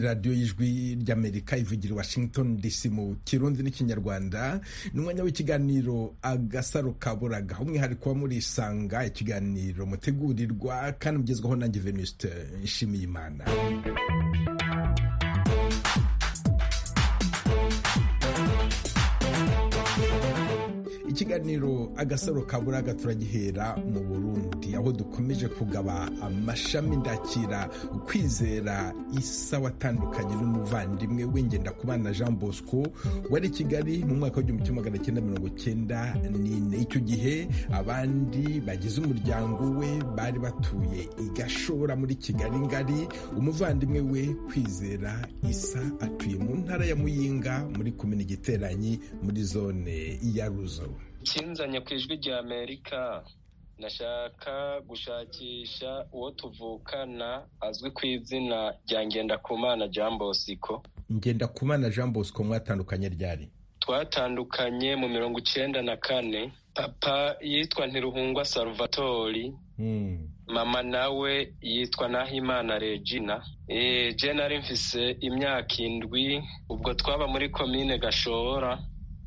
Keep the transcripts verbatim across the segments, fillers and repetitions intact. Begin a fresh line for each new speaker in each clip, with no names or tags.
radiyo y'ijwi ry'Amerika ivugira i Washington D C mu Kirundi n'Ikinyarwanda. Ni umwanya w'ikiganiro Agasaro Kaburaga, umwihariko wa muri Isanga, ikiganiro mutegurirwa kandi mugezwaho nanjye Venuste Nshimiyimana. Ikiganiro Agasaro Kaburaga turagihera mu Burundi, aho dukomeje kugaba amashami ndakira Kwizera Isa watandukanye n'umuvandimwe we Ngendakubana Jean Bosco wari Kigali mu mwaka w'igihumbi kimwe magana cyenda mirongo cyenda n'ine. Icyo gihe abandi bagize umuryango we bari batuye i Gashora muri Kigali ngari. Umuvandimwe we Kwizera Isa atuye mu ntara ya Muyinga muri komine Giteranyi muri zone ya Ruzo.
Kinzanye ku ijwi rya Amerika, nashaka gushakisha uwo tuvukana azwi ku izina rya Ngendakumana Jean Bosco.
Ngendakumana Jean Bosco mwatandukanye ryari?
Twatandukanye mu mirongo icyenda na kane. Papa yitwa Ntiruhungwa Salvatori, mm. mama nawe yitwa Nahimana Regina. Eh, je nari mfise imyaka indwi ubwo twaba muri komine Gashora,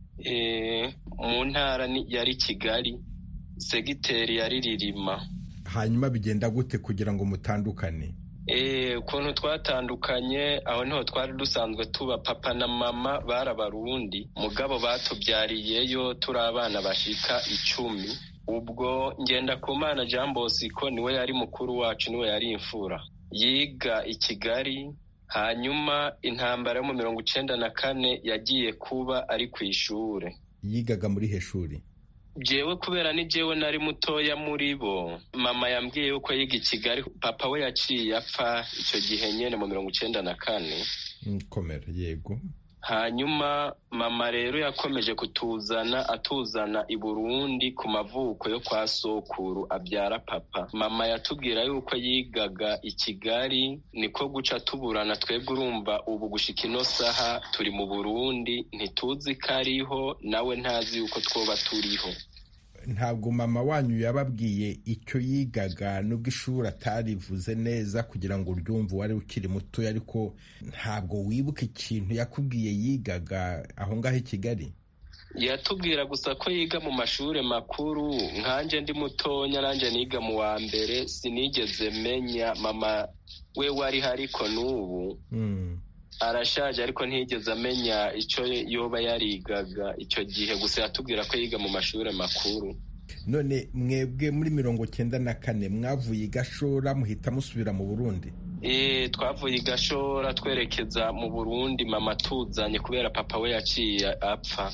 eh mu ntara yari Kigali, segiteri yari Ririma.
Hanyuma bigenda gute kugira ngo mutandukane?
Eh ukuntu twatandukanye, aho niho twari dusanzwe tuba. Papa na mama barabarundi, mugabo batubyariyeyo turi abana bashika icumi. Ubwo Ngendakumana Jean Bosco niwe yari mukuru wacu, niwe yari imfura, yiga i Kigali. Hanyuma intambara yo mu mirongo icenda na kane yagiye kuba ari ku ishure.
Yigaga muri heshuri?
Jewe kubera ni jewe nari mutoya muri bo, mama yambwiye yuko yiga i Kigali. Papa we yaciye apfa icyo gihe nyene mu mirongo icenda na kane.
Komera, yego.
Hanyuma mama rero yakomeje kutuzana, atuzana i Burundi ku mavuko yo kwa sokuru abyara papa. Mama yatubwira yuko yigaga i Kigali, niko guca tuburana twebwe. Urumva ubu gushika ino saha turi mu Burundi, ntituzi ko ariho, nawe ntazi yuko twoba turiho.
Ntabwo mama wanyu yababwiye icyo yigaga, nubwo ishuri atarivuze neza kugira ngo uryumve, wari ukiri muto, ariko ntabwo wibuka ikintu yakubwiye yigaga aho ngaho i Kigali?
Yatubwira gusa ko yiga mu mashuri makuru. Nkanje ndi mutonya, nanje niga mu wa mbere, sinigeze menya. Mama we wari hariko n'ubu mm. arashaje, ariko ntiyigeze amenya icyo yoba yarigaga icyo gihe. Gusa yatubwira ko yiga mu mashuri makuru.
None mwebwe muri mirongo cyenda na kane mwavuye i Gashora muhita musubira mu Burundi?
Eh twavuye i Gashora twerekeza mu Burundi, mama tuzanye kubera papa we yaciye apfa.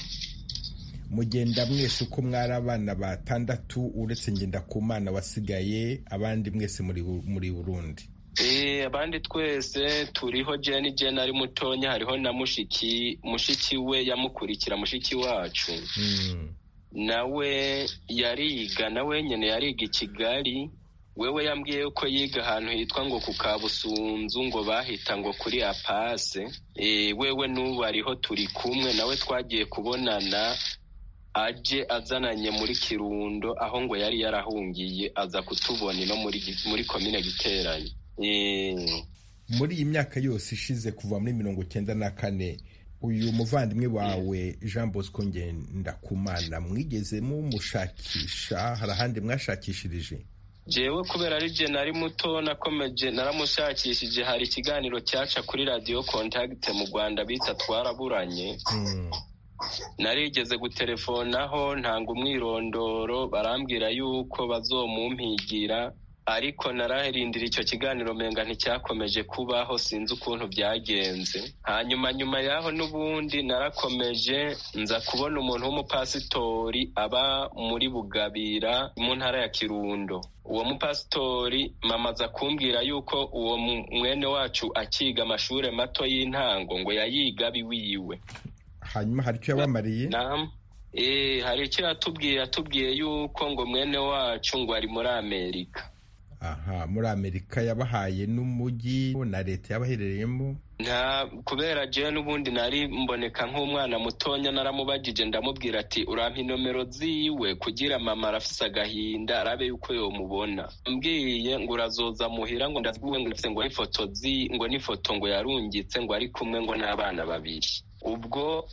Mugenda mwese uko mwari abana batandatu uretse Ngendakumana wasigaye, abandi mwese muri muri Burundi?
Eh abandi twese turiho. Jeni Jeni ari mutonya, hariho na mushiki mushiki we yamukurikira, mushiki wacu mm. nawe yariga, nawe nyene yariga i Kigali. Wewe yambwiye yuko yiga ahantu hitwa ngo ku Kabusunzu, ngo bahita ngo kuri Apase. Eh wewe n'ubu ariho turi kumwe, nawe twagiye kubonana aje azananye muri Kirundo, aho ngo yari yarahungiye, aza kutubona no muri muri komine Giteranyi. Mm.
Muri iyi myaka yose ishize kuva muri mirongo cyenda na kane, uyu muvandimwe wawe Jean Bosco Ngendakumana mwigeze mu mushakisha? Hari ahandi mwashakishirije?
Jewe kubera ari je nari muto nakomeje naramushakishije. Hari ikiganiro cyaca kuri Radio Contact mu Rwanda bita Twaraburanye. Mm. Narigeze gutelefonaho ntanga umwirondoro, barambwira yuko bazomumpigira, ariko narahirindira icyo kiganiro menga nticyakomeje kubaho, sinzi ukuntu byagenze. Hanyuma nyuma yaho n'ubundi narakomeje, nza kubona umuntu w'umupasitori aba muri Bugabira mu ntara ya Kirundo. Uwo mupasitori mama aza kumbwira yuko uwo mwene wacu akiga amashure mato y'intango, ngo yayiga biwiwe.
Hanyuma hari icyo yabamariye?
Naam. Eh hari icyo yatubwiye, atubwiye yuko ngo mwene wacu ngo ari muri Amerika.
Aha, muri Amerika yabahaye n'umujyi na leta yabaherereyemo?
nta kubera jewe n'ubundi nari mboneka nk'umwana mutonya, naramubajije ndamubwira ati urampa inomero ziwe kugira mama arafise agahinda arabe yuko yomubona. Mbwiye ngo urazoza muhira ngo ndaziguwe ngo ndafise ngo ifoto zi ngo n'ifoto ngo yarungitse ngo ari kumwe ngo n'abana babiri. Ubwo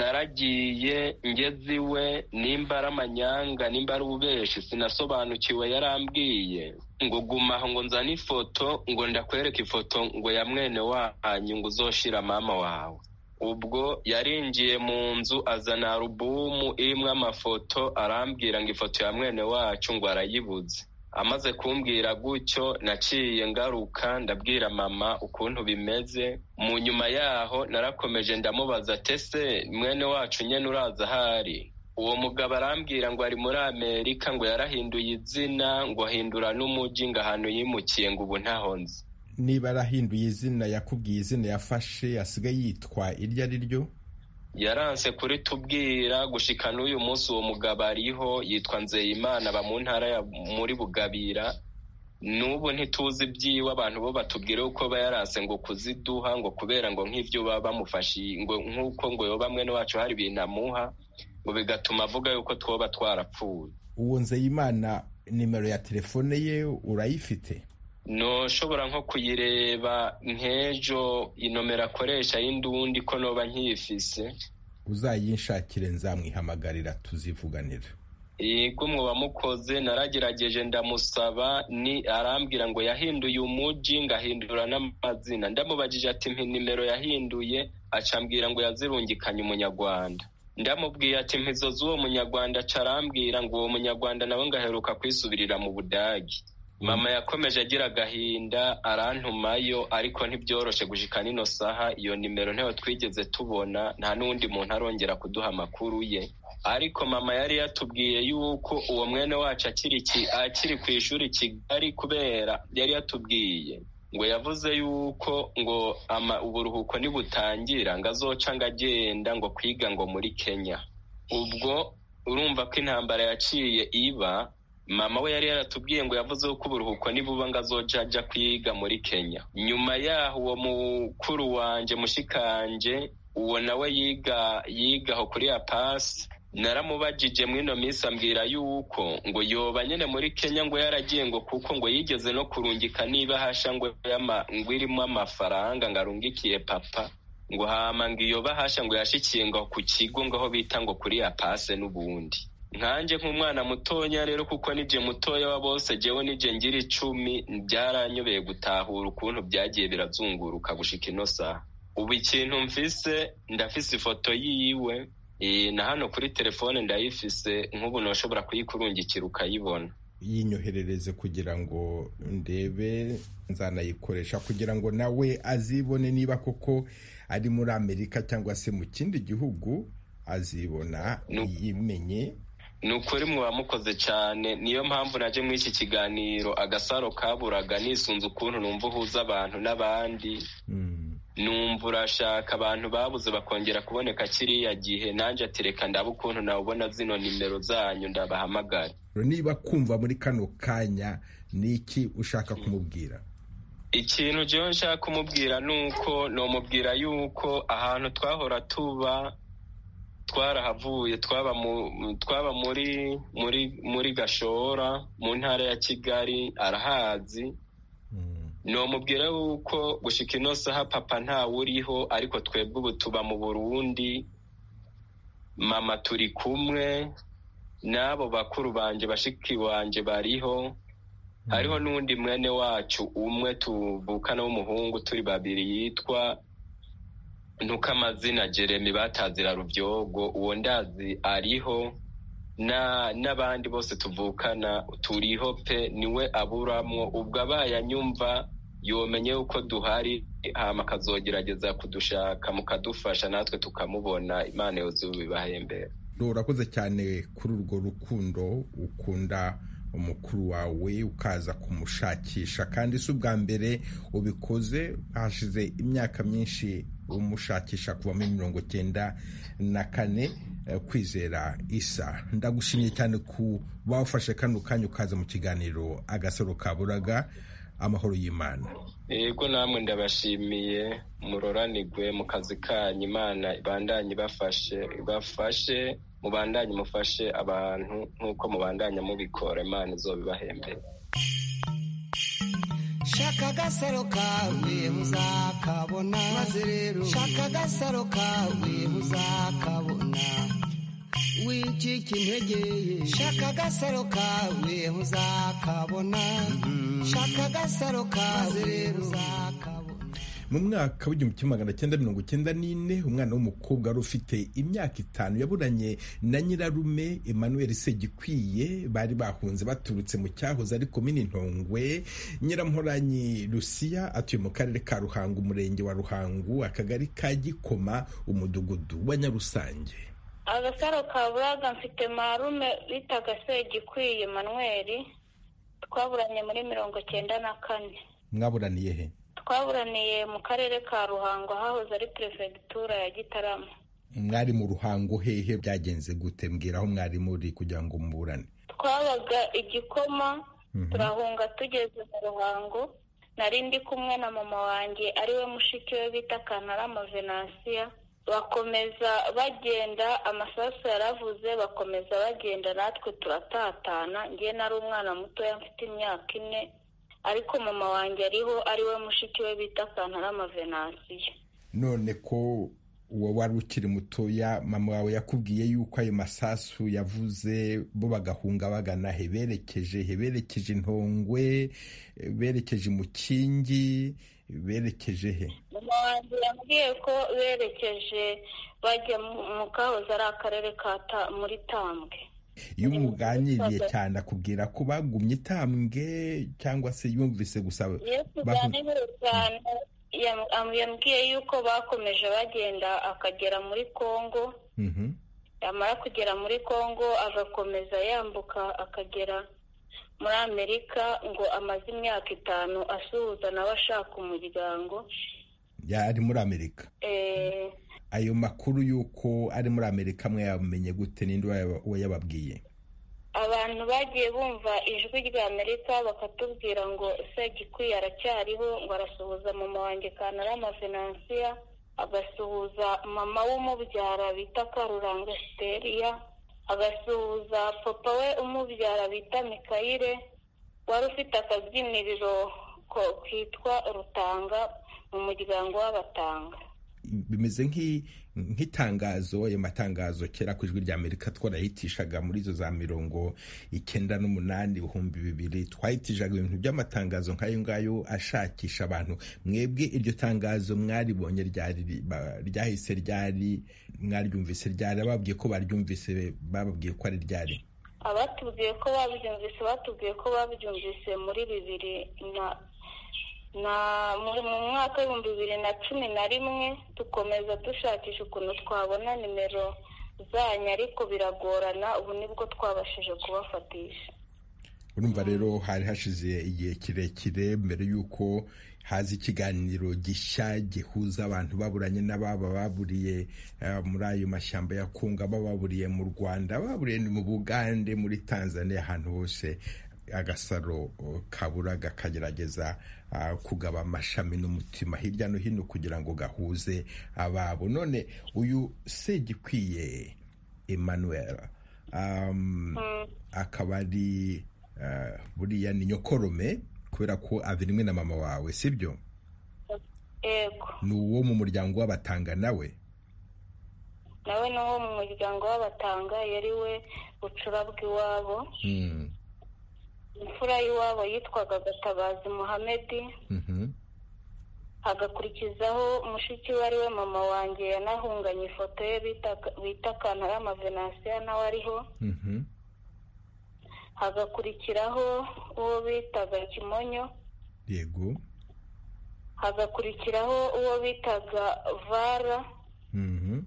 naragiye ngeze iwe, nimba ari amanyanga nimba ari ububeshi sinasobanukiwe, yarambwiye ngo gumaho ngo nzane ifoto ngo ndakwereka ifoto ngo ya mwene wanyu ngo uzoshira mama wawe. Ubwo yarinjiye mu nzu azana alubumu irimwo amafoto, arambwira ngo ifoto ya mwene wacu ngo arayibuze. Amaze kumbwira gutyo naciye ngaruka ndabwira mama ukuntu bimeze. Mu nyuma yaho narakomeje ndamubaza tese mwene wacu nyene uraza hari? Uwo mugabo arambwira ngo ari muri Amerika, ngo yarahinduye izina, ngo ahindura n'umuji, ngo ahantu yimukiye ngo ubu ntahonze.
Niba arahinduye izina yakubwiye izina yafashe asigaye yitwa iryo ari ryo?
Yaranse kuri tubwira gushika n'uyu munsi uwo mugabo ariho, yitwa Nzeyimana, aba mu ntara ya muri Bugabira. N'ubu ntituzi ibyiwe, abantu bo batubwire uko bayaranse ngo kuziduha ngo kubera ngo nk'ivyo baba bamufashe ngo nk'uko ngo yoba mwene wacu hari ibintu amuha ngo bigatuma avuga yuko twoba twarapfuye.
Uwo Nzeyimana nimero ya telefone ye urayifite?
No shobora nko kuyireba nkejo inomero akoresha y'indundi ko noba nkiyifise.
Uzayinshakire nzamwihamagarira tuzivuganira.
Yego mwoba mukoze, naragerageje ndamusaba, ni arambwira ngo yahinduye umuji ngahindura n'amazina. Ndamubajije ati mpi nimero yahinduye, acambwira ngo yazirungikanye umunyarwanda. Ndamubwiye ati mpizo z'uwo munyarwanda, carambwira ngo uwo munyarwanda nawe ngaheruka kwisubirira mu Budagi. Mama yakomeje agira agahinda arantumayo, ariko ntibyoroshe gushika nino saha iyo nimero ntayo twigeze tubona, nta n'undi muntu arongera kuduha amakuru ye. Ariko mama yari yatubwiye yuko uwo mwene wacu akiri akiri ku ishuri Kigali, kubera yari yatubwiye ngo yavuze yuko ngo ama uburuhuko nibutangira ngo azoca ngagenda ngo kwiga ngo muri Kenya. Ubwo urumva ko intambara yaciye iba, mama we yari yaratubwiye ngo yavuze ko uburuhuko nibuba ngo azoja aja kwiga muri Kenya. Nyuma yaho uwo mukuru wanje mushikanje uwo nawe yiga yigaho kuri Apasi, naramubajije mwino minsi ambwira yuko ngo yoba nyene muri Kenya ngo yaragiye ngo kuko ngo yigeze no kurungika niba hasha ngo yama ngo irimo amafaranga ngarungikiye papa, ngo hama ngo iyo bahasha ngo yashikiye ngo ku kigo ngaho bita ngo kuri Apase. N'ubundi nkanje nk'umwana mutonya rero, kuko nije mutoya wa bose, jewe nije ngira icumi, byaranyobeye gutahura ukuntu byagiye birazunguruka gushika ino saha. Ubu ikintu mfise, ndafise ifoto yiwe e, na hano kuri telefone ndayifise, nk'ubu noshobora kuyikurungikira ukayibona.
Yinyoherereze kugira ngo ndebe, nzanayikoresha kugira ngo nawe azibone, niba koko ari muri Amerika cyangwa se mu kindi gihugu azibona yimenye.
Nukuri mwa mukoze cyane, niyo mpamvu naje muri iki kiganiro Agasaro Kaburaga nisunze ukuntu numva uhuza abantu n'abandi. Mm. Numva urashaka abantu babuze bakongera kuboneka kiriya gihe, nanje atereka ndaba ukuntu nawubona zino nimero zanyu ndabahamagara.
Niba kumva muri kano kanya niki ushaka kumubwira?
Ikintu jewe nshaka kumubwira nuko nomubwira yuko ahantu twahora tuba twarahavuye, twaba mu twaba muri muri muri Gashora mu ntara ya Kigali, arahazi. Mm. No mubwira yuko gushika ino saha papa nta uriho, ariko twebwe ubu tuba mu Burundi, mama turi kumwe, nabo bakuru banje bashiki wanje bariho. Mm. Hariho n'undi mwene wacu umwe tuvukana w'umuhungu turi babiri yitwa ntuka amazina Jeremy batazira Rubyogo, uwo ndazi ariho, na n'abandi bose tuvukana turiho pe, niwe aburamwo. Ubwo abayanyumva yomenye uko duhari, hama kazogerageza kudushaka mukadufasha natwe tukamubona, Imana yozubibahembera.
Urakoze cyane kuri urwo rukundo ukunda umukuru wawe ukaza kumushakisha, kandi si ubwa mbere ubikoze, hashize imyaka myinshi umushakisha kuva muri mirongo cyenda na kane. Kwizera Isa, ndagushimye cyane ku bafashe kano kanya ukaza mu kiganiro Agasaro Kaburaga. amahoro y'Imana.
Yego namwe ndabashimiye, muroranigwe mu kazi kanyu, Imana ibandanye ibafashe ibafashe mubandanye mufashe abantu nk'uko mubandanya mubikora, Imana izobibahembera.
Shaka agasaro kawe muzakabona, maze rero shaka agasaro kawe muzakabona, wicika intege shaka agasaro kawe muzakabona, shaka agasaro kawe rero muzakabona.
Mu mwaka w'igihumbi kimwe magana cyenda mirongo cyenda n'ine umwana w'umukobwa wari ufite imyaka itanu yaburanye na nyirarume Emmanuel Segikwiye, bari bahunze baturutse mu cyahoze ari komini Ntongwe. Nyiramporanyi Lucia atuye mu karere ka Ruhango, umurenge wa Ruhango, akagari ka Gikoma, umudugudu wa Nyarusange.
Agasaro kaburaga mfite marume bitaga Segikwiye Emmanuel, twaburanye muri mirongo cyenda na kane.
Mwaburaniye he?
Twaburaniye mu karere ka Ruhango, hahoze ari prefectura ya Gitarama.
Mwari mu Ruhango hehe, byagenze gute? Mbwira aho mwari muri kugira ngo muburane.
Twabaga Igikoma, mm-hmm. turahunga tugeze mu Ruhango, nari ndi kumwe na mama wanjye ariwe mushiki we bita Kantarama Venansia. Bakomeza bagenda, amasasu yaravuze, bakomeza bagenda, natwe turatatana. Ngiye nari umwana muto mfite imyaka ine, ariko mama wanjye ariho ariwe mushiki we bita Kantarama Venansia.
None ko uwo wari ukiri mutoya, mama wawe yakubwiye yuko ayo masasu yavuze bo bagahunga bagana he? Berekeje he? Berekeje Intongwe, berekeje Mukingi, berekeje he?
Mama wanjye yambwiye ko berekeje bajya mu kahoze ari akarere ka muri Tambwe.
Iyo umuganiriye cyane akubwira ko bagumye Tambwe cyangwa se yumvise gusa?
Yambwiye yuko bakomeje bagenda akagera muri Kongo, yamara kugera muri Kongo agakomeza yambuka akagera muri Amerika, ngo amaze imyaka itanu asuhuza nawe ashaka umuryango.
Yari muri Amerika?
Eh.
Ayo makuru yuko ari muri Amerika mwe yamenye gute? Ninde wayababwiye?
Abantu bagiye bumva ijwi rya Amerika bakatubwira ngo Segikwiye aracyariho, ngo arasuhuza mama wanjye Kantarama Venansia, agasuhuza mama w'umubyara bita Karuranga Steria, agasuhuza papa we umubyara bita Mikayire, wari ufite akabyiniriro ko kwitwa Rutanga mu muryango w'Abatanga.
Bimeze nk'itangazo, ayo matangazo kera ku ijwi rya Amerika twarayitishaga muri zo za mirongo icyenda n'umunani ibihumbi bibiri, twayitishaga ibintu by'amatangazo nk'ayo ngayo ashakisha abantu. Mwebwe iryo tangazo mwaribonye ryari, ryahise ryari, mwaryumvise ryari? Bababwiye ko baryumvise, bababwiye ko ari ryari?
Abatubwiye ko babyumvise batubwiye ko babyumvise muri bibiri na na mu mwaka w'ibihumbi bibiri na cumi na rimwe. Dukomeza dushakisha ukuntu twabona nimero zanyu, ariko biragorana, ubu nibwo twabashije kubafatisha.
Urumva rero hari hashize igihe kirekire mbere yuko haza ikiganiro gishya gihuza abantu baburanye n'ababa baburiye uh, muri ayo mashyamba ya Kongo, baburiye mu Rwanda, baburiye mu Bugande, muri Tanzania, ahantu hose agasaro kaburaga kagerageza uh, kugaba amashami n'umutima hirya no hino kugira ngo gahuze ababo. None uyu Segikwiye Emmanuel um, mm. akaba ari uh, buriya ni nyokorome kubera ko avirimwe na mama wawe, sibyo?
Yego.
Ni uwo mu muryango w'Abatanga nawe?
Nawe ni uwo mu muryango w'Abatanga, yari we bucura bw'iwabo.
Mm.
Imfura y'iwabo yitwaga Gatabazi Muhamedi.
Mhm.
Hagakurikizaho mushiki we ariwe mama wanjye yanahunganye ifoto ye bita bita Kantarama Venansia nawe ariho.
Mhm.
Hagakurikiraho uwo bitaga Kimonyo.
Yego.
Hagakurikiraho uwo bitaga Vara.
Mhm.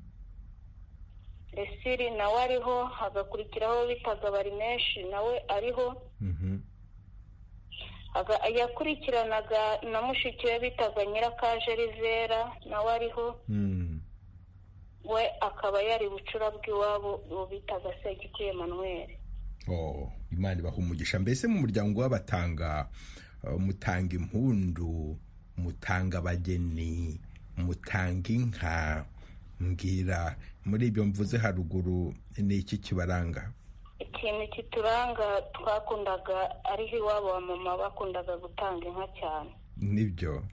Esiri nawe ariho. Hagakurikiraho bitaga Barimeshi nawe ariho.
Mhm.
Aga yakurikiranaga na mushiki we bitaga Nyirakaje Rivera nawe ariho.
Mm.
We akaba yari bucura bw'iwabo bitaga Segikwiye Emmanuel.
Oh, Imana bahumugisha. Mbese mu muryango w'Abatanga mutanga impundu, mutanga abageni, mutanga inka. Mbwira muri ibyo mvuze haruguru ni iki kibaranga?
Ikintu kituranga twakundaga ariho iwabo wa mama bakundaga gutanga inka cyane.
Nibyo.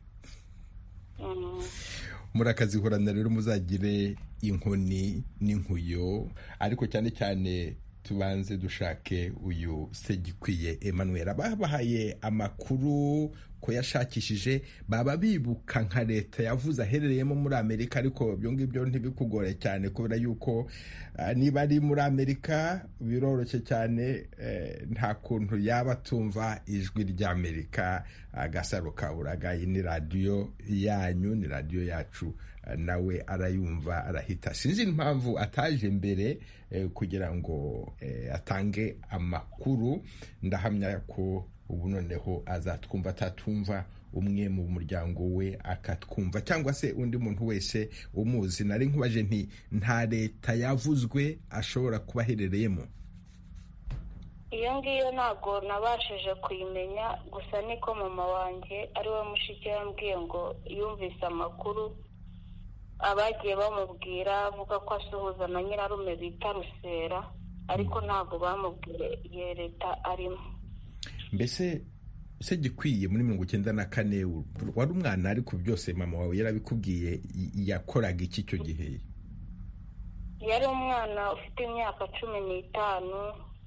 Murakazihorana rero muzagire inkoni n'inkuyo, ariko cyane cyane tubanze dushake uyu Segikwiye Emmanuel. Ababahaye amakuru ko yashakishije baba bibuka nka leta yavuze aherereyemo muri Amerika, ariko ibyo ngibyo ntibikugore cyane kubera yuko uh, niba ari muri Amerika biroroshye cyane, eh, nta kuntu yaba tumva ijwi ry'Amerika. Agasaro Kaburaga ni radio yanyu, ni radio yacu, uh, nawe arayumva arahita. Sinzi impamvu ataje mbere eh, kugira ngo eh, atange amakuru. Ndahamya ko ubu noneho azatwumva, atatumva umwe mu muryango we akatwumva, cyangwa se undi muntu wese umuzi. Nari nkubaje nti nta leta yavuzwe ashobora kuba aherereyemo?
Iyo ngiyo ntabwo nabashije kuyimenya, gusa niko mama wanjye ari we mushiki yambwiye ngo yumvise amakuru abagiye bamubwira avuga ko asuhuza na nyirarume bita Rusera, ariko ntabwo bamubwiye iyo leta arimo.
Mbese Segikwiye muri mirongo icyenda na kane wari umwana, ariko byose mama wawe yarabikubwiye, yakoraga iki icyo gihe?
Yari umwana ufite imyaka cumi n'itanu.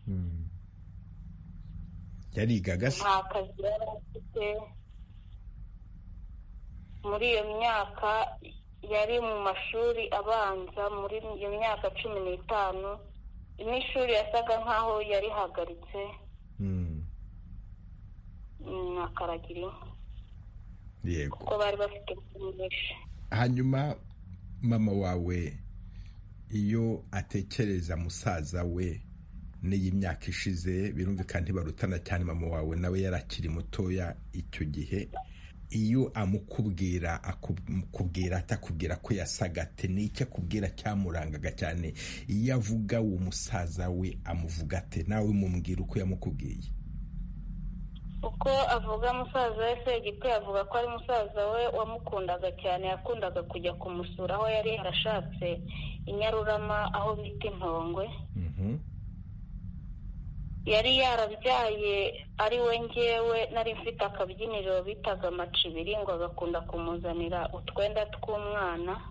Yarigaga se?
Nta kazi yari afite. Muri iyo myaka yari mu mashuri abanza, muri iyo myaka cumi n'itanu n'ishuri yasaga nkaho yarihagaritse. Nakaragira inka.
Yego.
Kuko bari bafite byinshi.
Hanyuma mama wawe iyo atekereza musaza we n'iyi myaka ishize, birumvikana ntibarutana cyane, mama wawe nawe yarakiri mutoya icyo gihe, iyo amukubwira akubwira atakubwira ko yasaga ate, n'icyo akubwira cyamurangaga cyane? Iyo avuga uwo musaza we amuvuga ate? Nawe mumubwira uko yamukubwiye.
Uko avuga musaza we Segikwiye avuga ko ari musaza we wamukundaga cyane, yakundaga kujya kumusura aho yari yarashatse i Nyarurama aho bita Intongwe. Yari yarabyaye ari we njyewe, nari mfite akabyiniro bitaga Amacibiri, ngo agakunda kumuzanira utwenda tw'umwana.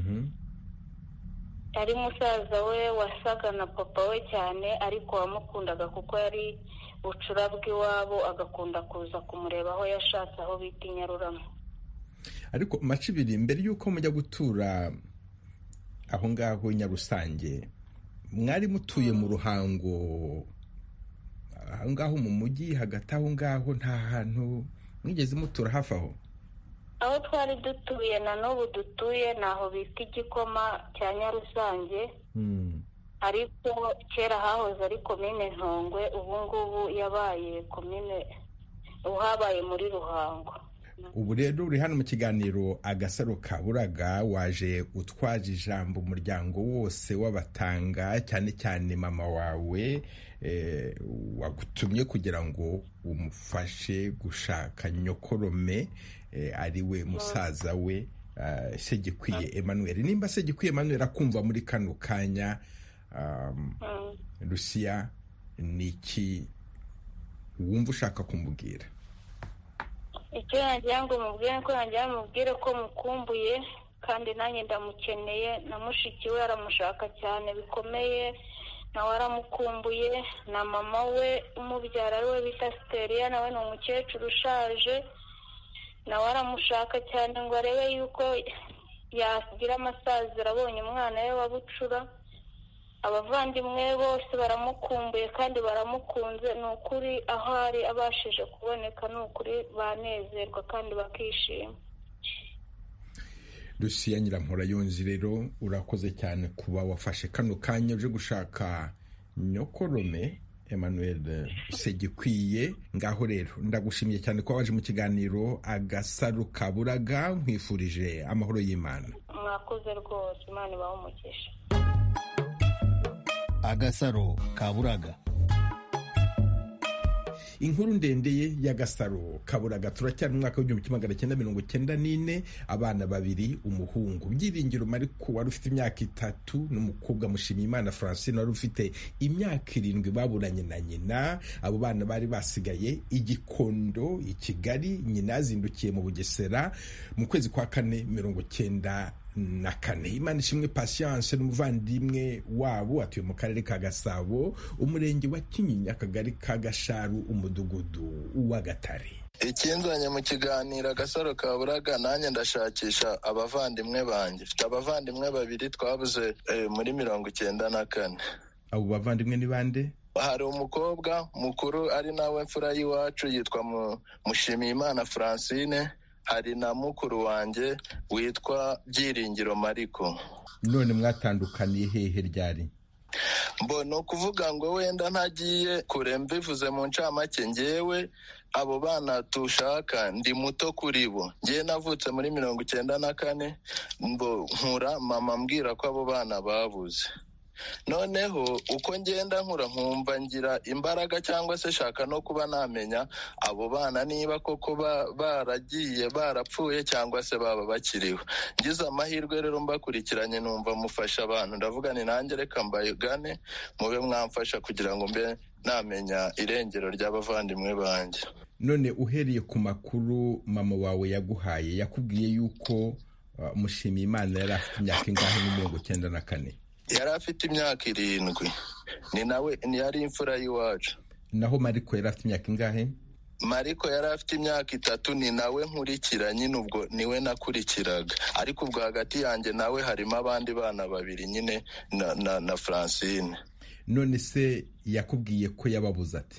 Ari musaza we wasaga na papa we cyane, ariko wamukundaga kuko yari bucura bw'iwabo, agakunda kuza kumureba aho yashatse aho bita Nyarurama.
Ariko Macibiri, mbere yuko mujya gutura aho ngaho Nyarusange, mwari mutuye mu Ruhango aho ngaho mu mujyi hagati aho ngaho, nta hantu mwigeze mutura hafi aho?
Aho twari dutuye na n'ubu dutuye naho bita Igikoma cya Nyarusange. Ariko kera hahoze ari komine Ntongwe, ubu ngubu yabaye komine, uhabaye muri Ruhango.
Ubu rero uri hano mu kiganiro Agasaro Kaburaga, waje utwaje ijambo umuryango wose w'Abatanga, cyane cyane mama wawe eh, wagutumye kugira ngo umufashe gushaka nyokorome, eh, ari we musaza we uh, Segikwiye Emmanuel. Nimba Segikwiye Emmanuel akumva muri kano kanya, um, Lucia, niki wumva ushaka kumubwira?
Icyo nagira ngo mubwire ko nagira mubwire ko mukumbuye, kandi nanjye ndamukeneye, na mushiki we aramushaka cyane bikomeye, nawe aramukumbuye, na mama we umubyara we bita Steria, nawe ni umukecuru ushaje, nawe aramushaka cyane ngo arebe yuko yagira amasaziro abonye umwana we wa bucura. Abavandimwe bose baramukumbuye kandi baramukunze, ni ukuri aho ari abashije kuboneka, ni ukuri banezerwa kandi bakishima.
Lucia Nyirampora Yonzi, rero urakoze cyane kuba wafashe kano kanya uje gushaka nyokorome Emmanuel Segikwiye. Ngaho rero ndagushimiye cyane ko waje mu kiganiro Agasaro Kaburaga, nkwifurije amahoro y'Imana.
Mwakoze rwose, Imana ibahe umugisha.
Agasaro Kaburaga.
inkuru ndende ye ya Gasaro Kaburaga turacyari mu mwaka w'igihumbi kimwe magana cyenda mirongo cyenda n'ine, abana babiri, umuhungu Byiringiro Mariko wari ufite imyaka itatu n'umukobwa Mushimiyimana Francine wari ufite imyaka irindwi baburanye na nyina. Abo bana bari basigaye i Gikondo i Kigali, nyina azindukiye mu Bugesera mu kwezi kwa kane mirongo cyenda na kane. Imanishimwe Patience n'umuvandimwe wabo atuye mu karere ka Gasabo, umurenge wa Kinyinya, akagari ka Gasharu, umudugudu wa Gatare.
Ikinzanye mu kiganiro Gasaro Kaburaga, nanjye ndashakisha abavandimwe banjye. Mfite abavandimwe babiri twabuze eh, muri mirongo icyenda na kane.
Abo bavandimwe ni bande?
Hari umukobwa mukuru ari nawe mfura y'iwacu yitwa Mushimiyimana Francine, hari na mukuru wanjye witwa Byiringiro Mariko.
None mwatandukaniye hehe ryari?
Mbona kuvuga ngo wenda ntagiye kure mbivuze mu ncamake, ngewe abo bana tushaka ndi muto kuri bo. Ngewe navutse muri mirongo icyenda na kane, mbo nkura mama mbwira ko abo bana babuze. Noneho uko ngenda nkura nkumva ngira imbaraga cyangwa se shaka no kuba namenya abo bana niba koko baragiye barapfuye cyangwa se baba bakiriho. Ngize amahirwe rero mbakurikiranye numva mufasha abantu, ndavuga ni nanjye reka mbayigane mube mwamfasha kugira ngo mbe namenya irengero ry'abavandimwe banjye.
None uhereye ku makuru mama wawe yaguhaye, yakubwiye yuko uh, Mushimiyimana yari afite imyaka ingahe mu mirongo cyenda na kane?
Yari afite imyaka irindwi, ni nawe yari imfura y'iwacu.
Naho Mariko yari afite imyaka ingahe?
Mariko yari afite imyaka itatu, ni nawe nkurikira nyine, ubwo niwe nakurikiraga, ariko ubwo hagati yanjye nawe harimo abandi bana babiri nyine na, na, na Francine.
None se yakubwiye ko yababuze ati?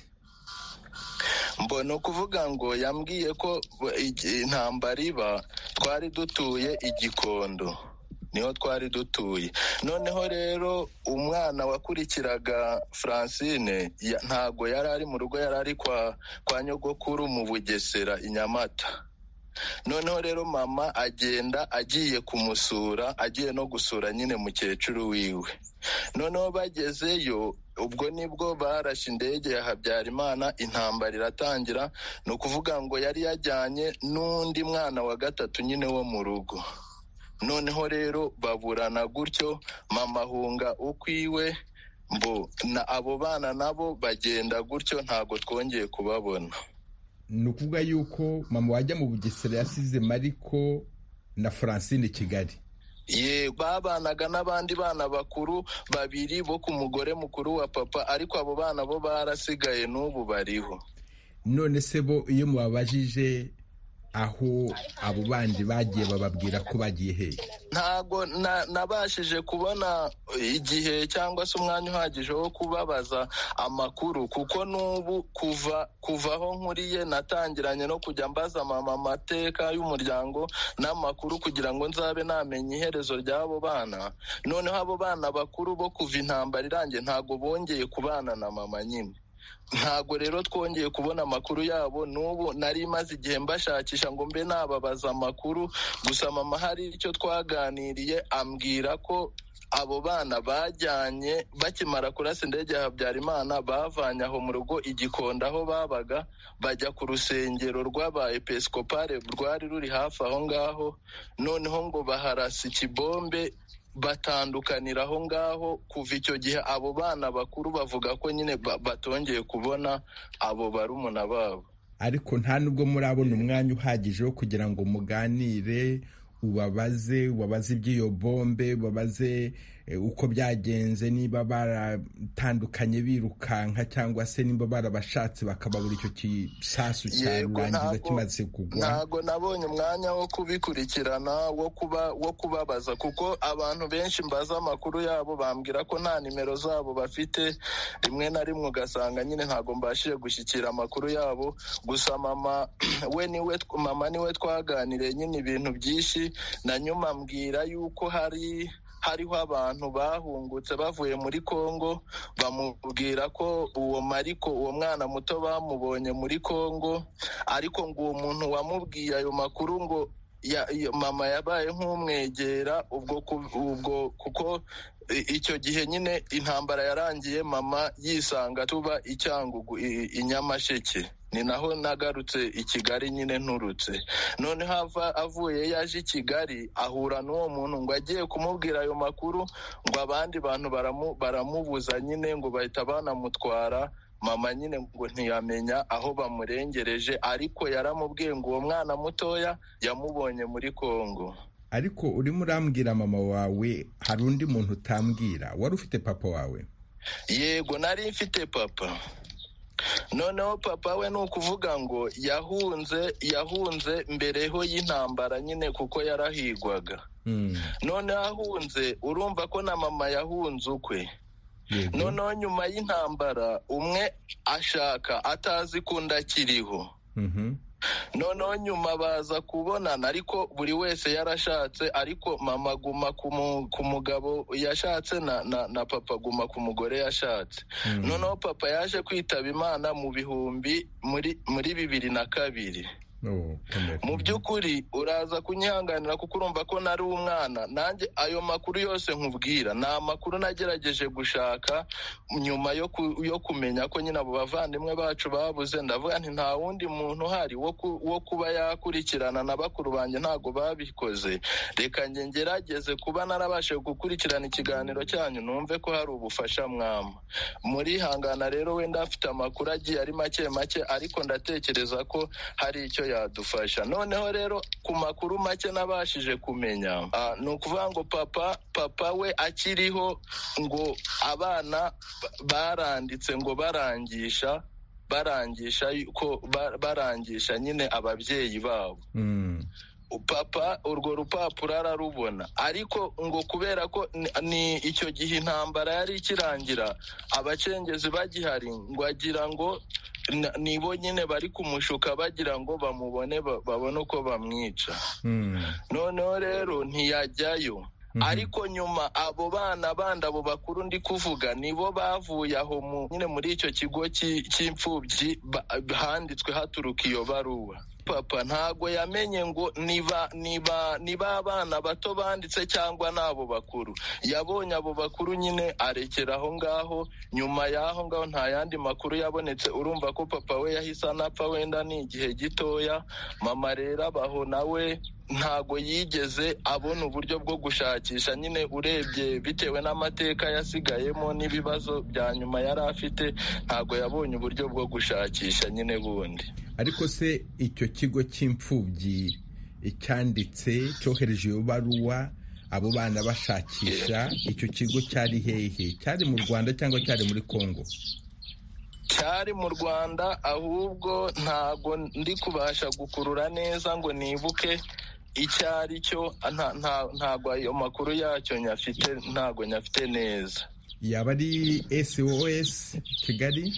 Mbona ukuvuga ngo yambwiye ko intambara iba twari dutuye i Gikondo, niho twari dutuye. Noneho rero umwana wakurikiraga Francine ntago yari ari mu rugo, yari ari kwa kwa nyogokuru mu Bugesera i Nyamata. Noneho rero mama agenda agiye kumusura, agiye no gusura nyine mukecuru wiwe. Noneho bagezeyo, ubwo nibwo barashe indege ya Habyarimana, intambara iratangira. Ni ukuvuga ngo yari yajyanye n'undi mwana wa gatatu nyine wo mu rugo. Noneho rero baburana gutyo, mama ahunga ukwiwe, mbo na abo bana nabo bagenda gutyo, ntago twongeye kubabona.
Ni ukuvuga yuko mama wajya mu Bugesera yasize Mariko na Francine Kigali?
Ye, babanaga n'abandi bana bakuru babiri bo ku mugore mukuru wa papa, ariko abo bana bo barasigaye n'ubu bariho.
None se bo iyo mubabajije aho abo bandi bagiye bababwira ko bagiye hehe?
Ntago nabashije kubona igihe cyangwa se umwanya uhagije wo kubabaza amakuru, kuko n'ubu kuva kuvaho nkuriye natangiranye no kujya mbaza mama amateka y'umuryango n'amakuru kugira ngo nzabe namenye iherezo ry'abo bana. Noneho abo bana bakuru bo kuva intambara irangiye ntago bongeye kubana na mama nyine. Ntago rero twongeye kubona amakuru yabo, n'ubu nari maze igihe mbashakisha ngo mbe nababaza amakuru. Gusa mama hari icyo twaganiriye, ambwira ko abo bana bajyanye bakimara kurasa indege ya Habyarimana, bavanye aho mu rugo i Gikondo aho babaga, bajya ku rusengero rw'aba Episcopale rwari ruri hafi aho ngaho. Noneho ngo baharasa ikibombe, batandukanira aho ngaho. Kuva icyo gihe abo bana bakuru bavuga ko nyine batongeye kubona abo barumuna babo.
Ariko nta nubwo murabona umwanya uhagije wo kugira ngo muganire, ubabaze ubabaze iby'iyo bombe, ubabaze uko byagenze, niba baratandukanye birukanka cyangwa se niba barabashatse bakababura icyo kisasu cyarangiza kimaze kugwa?
Ntago nabonye umwanya wo kubikurikirana, wo kuba wo kubabaza, kuko abantu benshi mbaza amakuru yabo bambwira ko nta nimero zabo bafite. Rimwe na rimwe ugasanga nyine ntago mbashije gushyikira amakuru yabo. Gusa mama we niwe mama niwe twaganiriye nyine ibintu byinshi, na nyuma mbwira yuko hari hariho abantu bahungutse bavuye muri Kongo, bamubwira ko uwo Mariko, uwo mwana muto bamubonye muri Kongo, ariko ngo uwo muntu wamubwiye ayo makuru ngo mama yabaye nk'umwegera ubwo ubwo kuko icyo gihe nyine intambara yarangiye mama yisanga tuba i Cyangugu i Nyamasheke, ni naho nagarutse i Kigali nyine nturutse. none hava avuye yaje i Kigali ahura n'uwo muntu ngo agiye kumubwira ayo makuru ngo abandi bantu baramu, baramubuza nyine ngo bahita banamutwara. Mama nyine ngo ntiyamenya aho bamurengereje, ariko yaramubwiye ngo uwo mwana mutoya yamubonye muri Kongo.
Ariko urimo urambwira mama wawe, hari undi muntu utambwira? Wari ufite papa wawe?
Yego nari mfite papa. Noneho papa we ni ukuvuga ngo yahunze yahunze mbereho y'intambara nyine kuko yarahigwaga. mm. Noneho ahunze, urumva ko na mama yahunze ukwe. noneho nyuma y'intambara umwe ashaka atazi ko ndakiriho.
mm-hmm.
noneho nyuma baza kubonana, ariko buri wese yarashatse, ariko mama guma ku mugabo yashatse na, na, na papa guma ku mugore yashatse. mm-hmm. noneho papa yaje kwitaba Imana mu bihumbi muri muri bibiri na kabiri.
Oh,
mu by'ukuri uraza kunyihanganira kuko urumva ko nari umwana, nanjye ayo makuru yose nkubwira ni amakuru nagerageje gushaka nyuma yo ku, yo kumenya ko nyine abo bavandimwe bacu babuze. Ndavuga nti nta wundi muntu uhari wo, ku, wo kuba yakurikirana na bakuru banjye ntago babikoze, reka nge ngerageze kuba narabashije gukurikirana ikiganiro cyanyu numve ko hari ubufasha mwama. muri hangana rero wenda afite amakuru agiye ari make make, ariko ndatekereza ko hari icyo yadufasha. Noneho rero ku makuru make nabashije kumenya, ni ukuvuga ngo papa papa we akiriho ngo abana baranditse ngo barangisha barangisha ko barangisha nyine ababyeyi babo.
mm.
Papa urwo rupapuro ararubona, ariko ngo kubera ko ni icyo gihe intambara yari ikirangira, abacengezi bagihari, ngo agira ngo nibo nyine bari kumushuka bagira ngo bamubone babone uko bamwica.
mm.
noneho rero ntiyajyayo. mm-hmm. ariko nyuma abo bana bandi abo bakuru ndi kuvuga nibo bavuye aho nyine muri icyo kigo cy'imfubyi handitswe haturuka iyo baruwa. Papa ntago yamenye ngo niba niba niba abana bato banditse cyangwa nabo bakuru. Yabonye abo bakuru nyine arekera aho ngaho. Nyuma yaho ngaho nta yandi makuru yabonetse. Urumva ko papa we yahise anapfa wenda ni igihe gitoya. Mama rero abaho nawe ntago yigeze abona uburyo bwo gushakisha, nyine urebye bitewe n'amateka yasigayemo n'ibibazo bya nyuma yari afite, ntago yabonye uburyo bwo gushakisha nyine bundi.
Ariko se icyo kigo cy'imfubyi icyanditse cyohereje iyo baruwa abo bana bashakisha, icyo kigo cyari hehe? Cyari mu Rwanda cyangwa cyari muri Kongo?
Cyari mu Rwanda, ahubwo ntago ndi kubasha gukurura neza ngo nibuke icyari cyo, ntago ayo makuru yacyo nyafite, ntago nyafite neza.
Yaba ari S O S Kigali?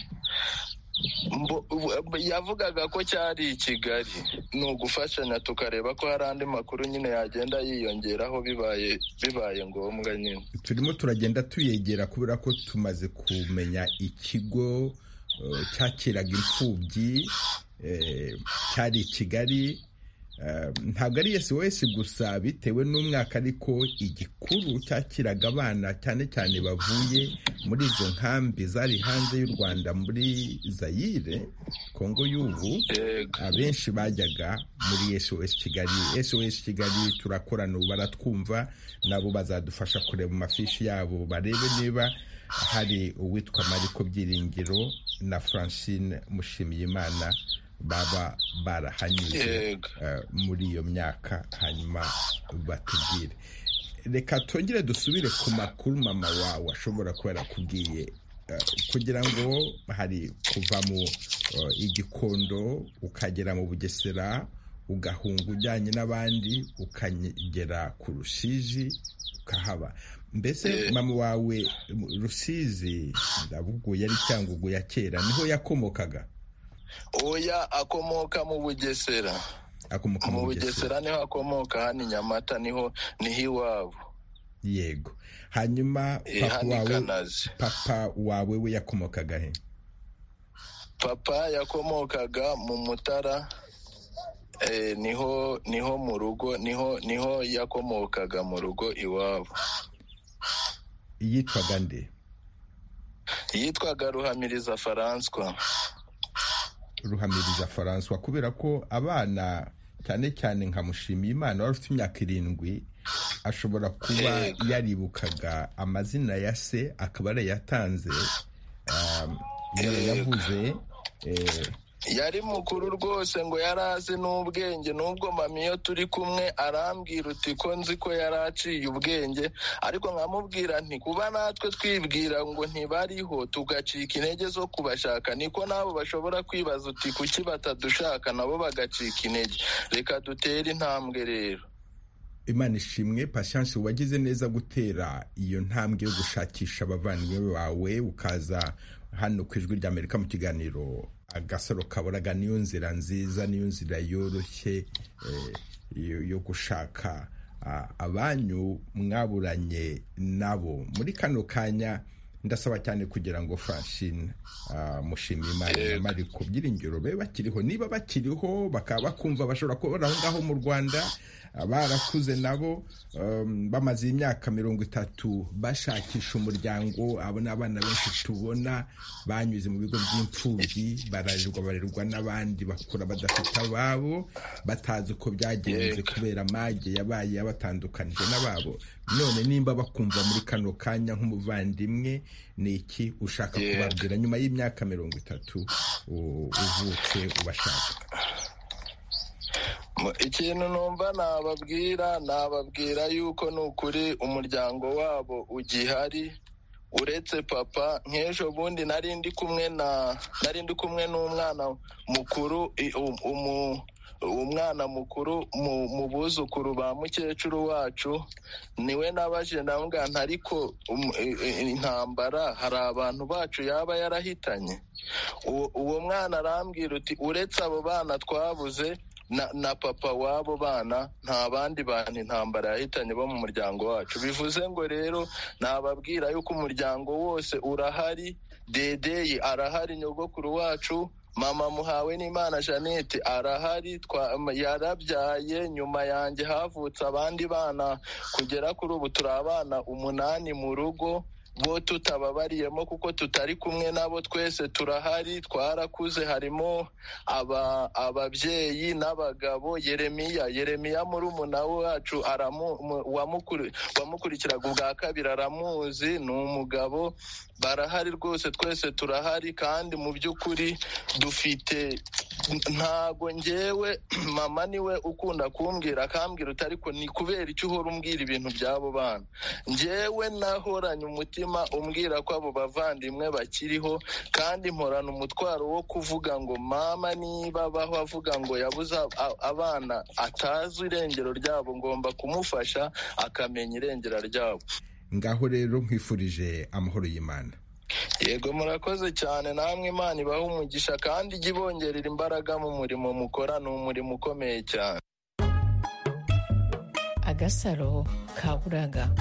Yavugaga ko cyari i Kigali. Ni ugufashanya tukareba ko hari andi makuru nyine yagenda yiyongeraho bibaye bibaye ngombwa nyine.
Turimo turagenda tuyegera kubera ko tumaze kumenya ikigo uh, cyakiraga imfubyi uh, cyari i Kigali. Uh, ntabwo ari S O S gusa bitewe n'umwaka, ariko igikuru cyakiraga abana cyane cyane bavuye muri izo nkambi zari hanze y'u Rwanda, muri Zaire, Kongo y'ubu. Abenshi bajyaga muri S O S Kigali. S O S Kigali turakorana ubu, baratwumva, nabo bazadufasha kureba mafishi yabo barebe niba hari uwitwa Mariko Byiringiro na Francine Mushimiyimana baba barahanyuze uh, muri iyo myaka, hanyuma batubwire. Reka tongere dusubire ku makuru mama wawe ashobora kuba yarakubwiye, uh, kugira ngo hari kuva mu uh, Igikondo ukagera mu Bugesera, ugahunga ujyanye n'abandi ukagera ku Rusizi ukahaba. Mbese mama wawe Rusizi ndavuga yari Cyangugu ya kera, niho yakomokaga?
Oya, akomoka mu Bugesera.
Akomoka
mu Bugesera niho akomoka, hano Nyamata niho niho iwabo.
Yego. Hanyuma
e,
papa wawe
Kanazi.
Papa wawe we yakomokaga he?
Papa yakomokaga mu Mutara eh, niho niho mu rugo niho niho yakomokaga mu rugo iwabo.
yitwaga nde?
Yitwaga Ruhamiriza François.
Ruhamiriza François. Kubera ko abana cyane cyane nka Mushimiyimana wari ufite imyaka irindwi ashobora kuba yaribukaga amazina ya se akaba yarayatanze, yavuze
yari mukuru rwose ngo yari azi n'ubwenge, n'ubwo mami iyo turi kumwe arambwira uti ko nzi ko yari aciye ubwenge, ariko nkamubwira nti kuba natwe twibwira ngo ntibariho tugacika intege zo kubashaka, niko nabo bashobora kwibaza uti kuki batadushaka nabo bagacika intege. Reka dutere intambwe rero.
Imana ishimwe. Patience, wagize neza gutera iyo ntambwe yo gushakisha abavandimwe bawe ukaza hano ku Ijwi ry'Amerika mu kiganiro Agasaro Kaburaga. Niyo nzira nziza, niyo nzira yoroshye yo gushaka abanyu mwaburanye nabo. Muri kano kanya ndasaba cyane kugira ngo Francine Mushimiyimana na Mariko Byiringiro be bakiriho, niba bakiriho bakaba bakumva bashobora kuba aho ngaho mu Rwanda, barakuze nabo, bamaze imyaka mirongo itatu bashakisha umuryango. Abo n'abana benshi tubona banyuze mu bigo by'imfubyi, bararerwa barerwa n'abandi bakura badafite ababo, batazi uko byagenze kubera amage yabaye yabatandukanije n'ababo. None nimba bakumva muri kano kanya nk'umuvandimwe, ni iki ushaka kubabwira nyuma y'imyaka mirongo itatu uvutse ubashaka?
Ikintu numva nababwira nababwira yuko ni ukuri umuryango wabo ugihari, uretse papa. Nk'ejo bundi nari ndi kumwe na nari ndi kumwe n'umwana mukuru, umu umwana mukuru mu buzukuru ba mukecuru wacu, niwe nabaje ndamubwira nti ariko intambara hari abantu bacu yaba yarahitanye? Uwo mwana arambwira uti uretse abo bana twabuze na, na papa w'abo bana nta bandi bantu intambara yahitanye bo mu muryango wacu. Bivuze ngo rero nababwira yuko umuryango wose urahari. Dedeye arahari, nyogokuru wacu mama Muhawe n'Imana Jeannette arahari, yarabyaye. Nyuma yanjye havutse abandi bana, kugera kuri ubu turi abana umunani mu rugo, bo tutababariyemo kuko tutari kumwe nabo. Twese turahari, twarakuze, harimo aba ababyeyi n'abagabo. Yeremiya Yeremiya murumuna wacu wamukurikiraga ubwa kabiri aramuzi, ni umugabo. Barahari rwose, twese turahari. Kandi mu by'ukuri dufite, ntago njyewe mama niwe ukunda kumbwira akambwira uti ariko ni kubera icyo uhora umbwira ibintu by'abo bana? Njyewe nahoranye umutima umbwira ko abo bavandimwe bakiriho, kandi mporana umutwaro wo kuvuga ngo mama niba abaho avuga ngo yabuze abana atazi irengero ryabo, ngomba kumufasha akamenya irengero ryabo.
Ngaho rero nkwifurije amahoro y'Imana.
Yego, murakoze cyane, namwe Imana ibahe umugisha kandi ijye ibongerera imbaraga mu murimo mukora. Ni umurimo ukomeye cyane.
Agasaro Kaburaga.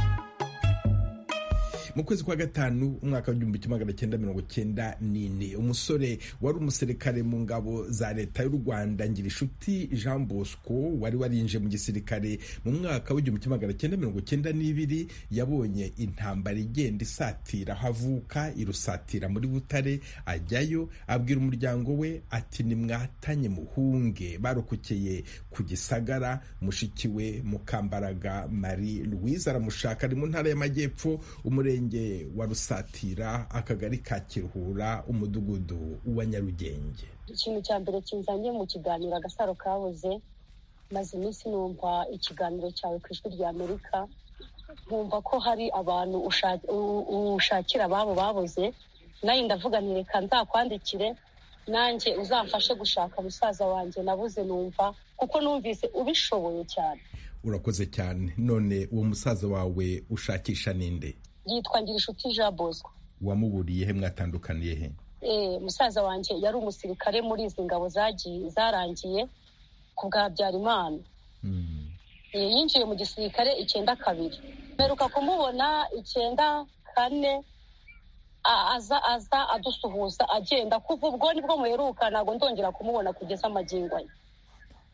Mu kwezi kwa gatanu umwaka w'igihumbi kimwe magana cyenda mirongo cyenda n'ine, umusore wari umusirikare mu ngabo za leta y'u Rwanda, Ngirinshuti Jean Bosco, wari warinje mu gisirikare mu mwaka w'igihumbi kimwe magana cyenda mirongo cyenda n'ibiri, yabonye intambara igenda isatira, havuka irusatira muri Butare, ajyayo abwira umuryango we ati nimwatanye muhunge. Barokokeye ku Gisagara. Mushiki we Mukambaraga Marie Louise aramushaka, ari mu ntara y'Amajyepfo, umurenge wa Rusatira, akagari ka Kiruhura, umudugudu wa Nyarugenge.
Ikintu cya mbere kinzanye mu kiganiro Agasaro Kabuze, maze iminsi numva ikiganiro cyawe ku Ijwi ry'Amerika, nkumva ko hari abantu ushakira ababo babuze. Nayo ndavuga nti reka nzakwandikire nanjye uzamfashe gushaka musaza wanjye nabuze, numva kuko numvise ubishoboye cyane.
Urakoze cyane. None uwo musaza wawe ushakisha ninde?
Yitwa Ngirinshuti Jean Bosco.
Wamuburiye he? Mwatandukaniye he?
Eh, musaza wanjye yari umusirikare muri izi ngabo zagiye zarangiye ku bwa Habyarimana. Mm. Eh, yinjiye mu gisirikare icyenda kabiri. Meruka kumubona icyenda kane, aza aza adusuhuza agenda, kuva ubwo nibwo muheruka, ntago ndongera kumubona kugeza amagingo ye.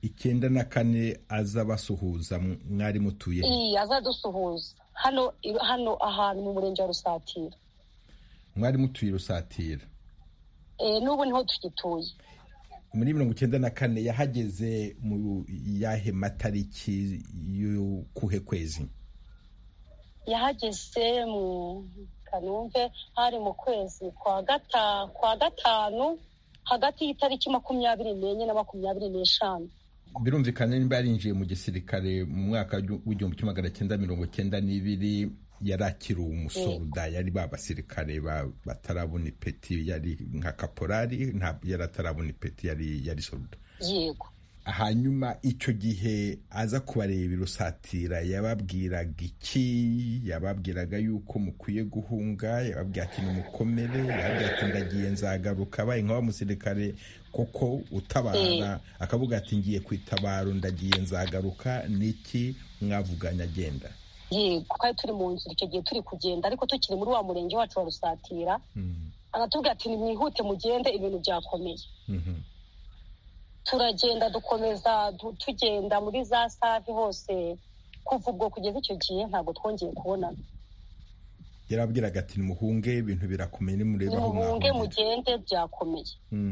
icyenda na kane aza basuhuza mwari mutuye
iya aza dusuhuza hano hano ahantu mu murenge wa Rusatira.
Mwari mutuye Rusatira?
Eh, n'ubu niho tugituye.
Muri mirongo icyenda na kane yahageze mu yahe matariki y'ukuhe kwezi?
Yahageze mu Kanumve hari mu kwezi kwa gata kwa gatanu hagati y'itariki makumyabiri n'enye na makumyabiri n'eshanu.
Birumvikana nimba yarinjiye mu gisirikare mu mwaka w'igihumbi kimwe magana cyenda mirongo cyenda n'ibiri, yarakira umusoruda, yari ba basirikare batarabona ipeti, yari nka kaporari, ntabwo yaratarabona ipeti, yari yari soruda.
Yego.
Hanyuma icyo gihe aza kubareba Rusatira yababwiraga iki? Yababwiraga yuko mukwiye guhunga? Yababwira ati mukomere? Yababwira ati ndagiye nzagaruka? Abaye nka wa musirikare koko utabara akavuga ati ngiye kwitabara ndagiye nzagaruka, niki mwavuganya agenda?
Yego, twari turi mu nzira icyo gihe turi kugenda, ariko tukiri muri wa murenge wacu wa Rusatira. Aratubwira ati nimwihute mugende, ibintu byakomeye. Turagenda dukomeza tugenda muri za Save hose, kuva ubwo kugeza icyo gihe ntabwo twongeye kubonana.
Yarabwiraga ati muhunge, ibintu birakomeye, nimureba aho
muhunge mugende, byakomeye.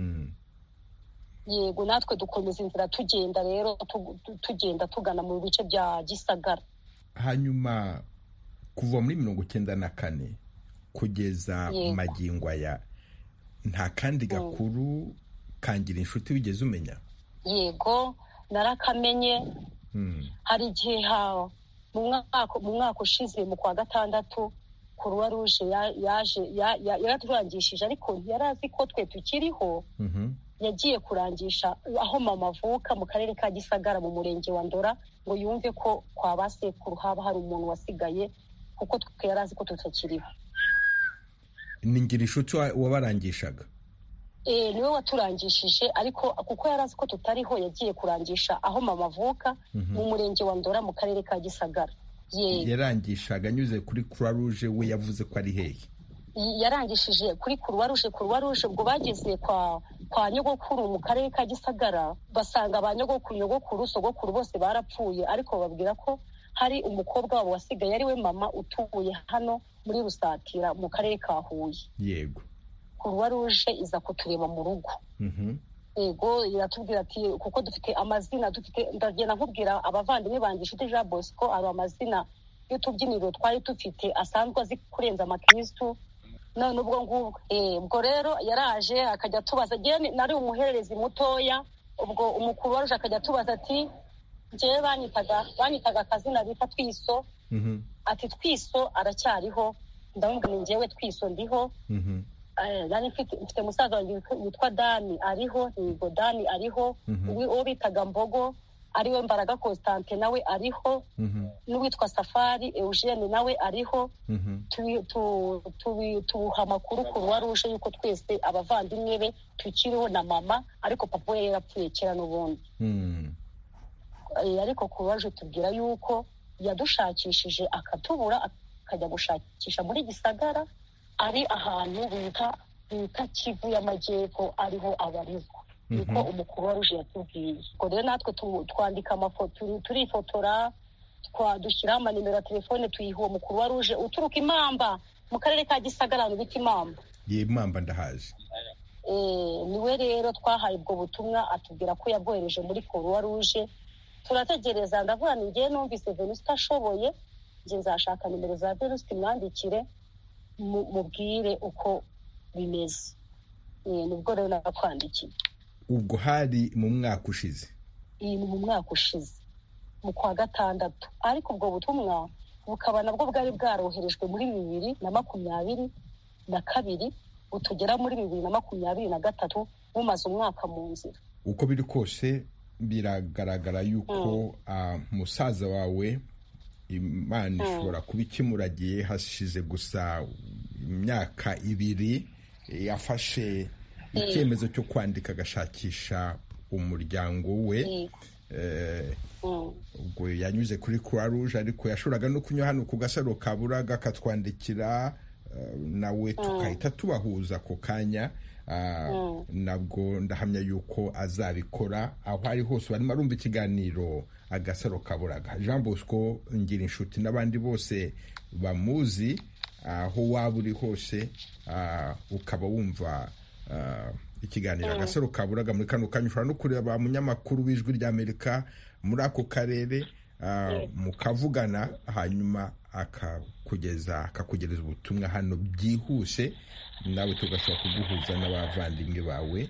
Yego, natwe dukomeza inzira tugenda rero tugenda tugana mu bice bya Gisagara.
Hanyuma kuva muri mirongo icyenda na kane kugeza magingo aya nta kandi gakuru kangira inshuti wigeze umenya?
Yego, narakamenye. Hari igihe ha mu mwaka mu mwaka ushize mu kwa gatandatu Croix Rouge yaje yaraturangishije, ariko yarazi ko twe tukiriho. Yagiye kurangisha aho mama avuka mu karere ka Gisagara mu murenge wa Ndora, ngo yumve ko kwa basekuru haba hari umuntu wasigaye, kuko twe yarazi ko tutakiriho.
Ningira inshuti wabarangishaga?
Eh, niwe waturangishije, ariko kuko yarazi ko tutariho yagiye kurangisha aho mama avuka mu murenge wa Ndora mu karere ka Gisagara.
Yarangishaga anyuze kuri Croix Rouge, we yavuze ko ari hehe?
Yarangishije kuri Croix Rouge. Croix Rouge ubwo bageze kwa kwa nyogokuru mu karere ka Gisagara, basanga ba nyogokuru nyogokuru sogokuru bose barapfuye, ariko babwira ko hari umukobwa wabo wasigaye ari we mama utuye hano muri Rusatira mu karere ka Huye.
Yego.
Croix Rouge iza kutureba mu rugo. Yego, iratubwira ati kuko dufite amazina, dufite ndagenda nkubwira abavandimwe banjye inshuti Jean Bosco, aba amazina y'utubyiniro twari dufite asanzwe azi kurenza amakristu. None ubwo ngubwo eh ubwo rero yaraje akajya tubaza, je nari umuhererezi mutoya, ubwo umukuru waruje akajya tubaza ati je banyitaga banyitaga akazina bita Twiso. Ati Twiso aracyariho? Ndamubwira njyewe Twiso ndiho. Nani mfite mfite musaza wanjye witwa Dani ariho, yego Dani ariho. Uwo bitaga Mbogo ariwe Mbaraga Constante nawe ariho. N'uwitwa Safari Eugene nawe ariho. Tubuha amakuru Croix Rouge yuko twese abavandimwe be tukiriho na mama, ariko papa we yarapfuye kera n'ubundi. Ariko Croix Rouge tubwira yuko yadushakishije akatubura, akajya gushakisha muri Gisagara, ari ahantu bita bita Kivu y'Amajyepfo ariho abarizwa. Niko umukuru wa Rouge yatubwiye. Ngo rero natwe twandika amafoto, turifotora, twadushyiraho amanimero ya telefone, tuyiha uwo mukuru wa Rouge uturuka Imamba mu karere ka Gisagara mu biti Imamba.
Ye Imamba ndahazi.
Eh, niwe rero twahaye ubwo butumwa, atubwira ko yabwohereje muri Croix Rouge. Turategereza, ndavuga ni ngiye numvise Venuste ashoboye, nje nzashaka nimero za Venuste mwandikire mubwire uko bimeze. Eh, nubwo rero nakwandikiye.
Ubwo hari mu mwaka ushize?
Iyi mu mwaka ushize mu kwa gatandatu, ariko ubwo butumwa bukaba nabwo bwari bwaroherejwe muri bibiri na makumyabiri na kabiri, utugera muri bibiri na makumyabiri na gatatu, bumaze umwaka mu nzira.
Uko biri kose biragaragara yuko musaza wawe Imana ishobora kuba ikimuragiye, hashize gusa imyaka ibiri yafashe icyemezo cyo kwandika agashakisha umuryango we. Ubwo yanyuze kuri Croix Rouge, ariko yashoboraga no kunyura hano ku Gasaro ka Buraga akatwandikira nawe tukahita tubahuza ako kanya nabwo ndahamya yuko azabikora aho ari hose barimo arumva ikiganiro agasaro kaburaga. Jean Bosco ngira inshuti n'abandi bose bamuzi aho waba uri hose ukaba wumva ikiganiro agasaro kaburaga muri kano kanya ushobora no kureba munyamakuru w'Ijwi ry'Amerika muri ako karere mukavugana hanyuma akakugeza akakugereza ubutumwa hano byihuse nawe tugashobora kuguhuza n'abavandimwe bawe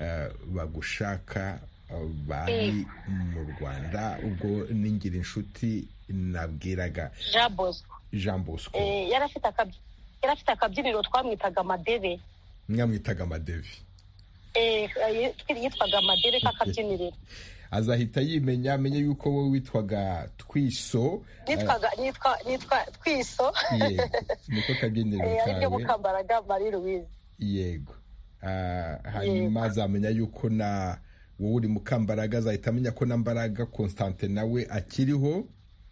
bagushaka bari mu Rwanda. Ubwo ningira inshuti nabwiraga
Jean Bosco
Jean Bosco
yarafite akabyi yarafite akabyiniro twamwitaga Amadebe.
Mwamwitaga Amadebe?
Eh, yitwaga Amadebe k'akabyiniro.
Azahita yimenya amenye yuko wowe witwaga Twiso.
Nitwaga nitwa nitwa Twiso.
Yego, niko kabyiniro kawe.
Aribyo Mukambaraga Marie Louise.
Yego. Ah, hanyuma azamenya yuko na wowe uri Mukambaraga, azahita amenya ko na Mbaraga Constantin nawe akiriho.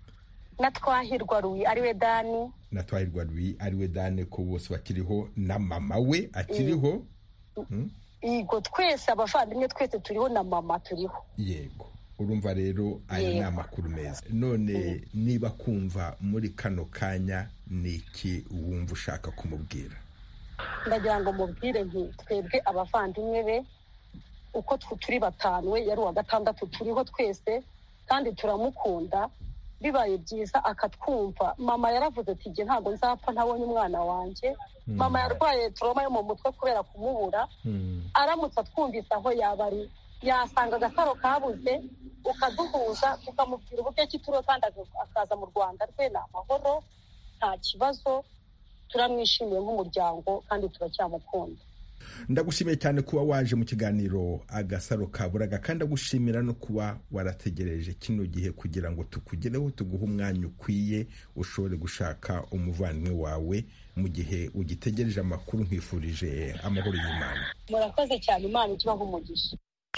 Na Twahirwa Louis ariwe Dani.
Na Twahirwa Louis ariwe Dani ko bose bakiriho na mama we akiriho.
Mm. Igo twese abavandimwe twese turiho na mama turiho.
Yego, urumva rero aya ni amakuru meza. None niba kumva muri kano kanya niki wumva ushaka kumubwira?
Ndagira ngo mubwire nti twebwe abavandimwe be uko turi batanu, we yari uwa gatandatu, turiho twese kandi turamukunda. Bibaye byiza akatwumva. Mama yaravuze ati nge ntago nzapfa ntabonye umwana wanje. Mm. Mama yarwaye trauma yo mu mutwe kubera kumubura. Mm. Aramutse atwumvise aho yabari yasanga agasaro kabuze ukaduhuza tukamubwira uburyo kituro kandi akaza mu Rwanda rwe na amahoro nta kibazo. Turamwishimiye nk'umuryango kandi turacyamukunda.
Ndagushimiye cyane kuba waje mu kiganiro agasaro kaburaga kandi agushimira no kuba warategereje kino gihe kugira ngo tukugereho tuguhe umwanya ukwiye ushobore gushaka umuvandimwe wawe mu gihe ugitegereje amakuru. Nkwifurije amahoro y'Imana.
Murakoze cyane, Imana ikibaho umugisha.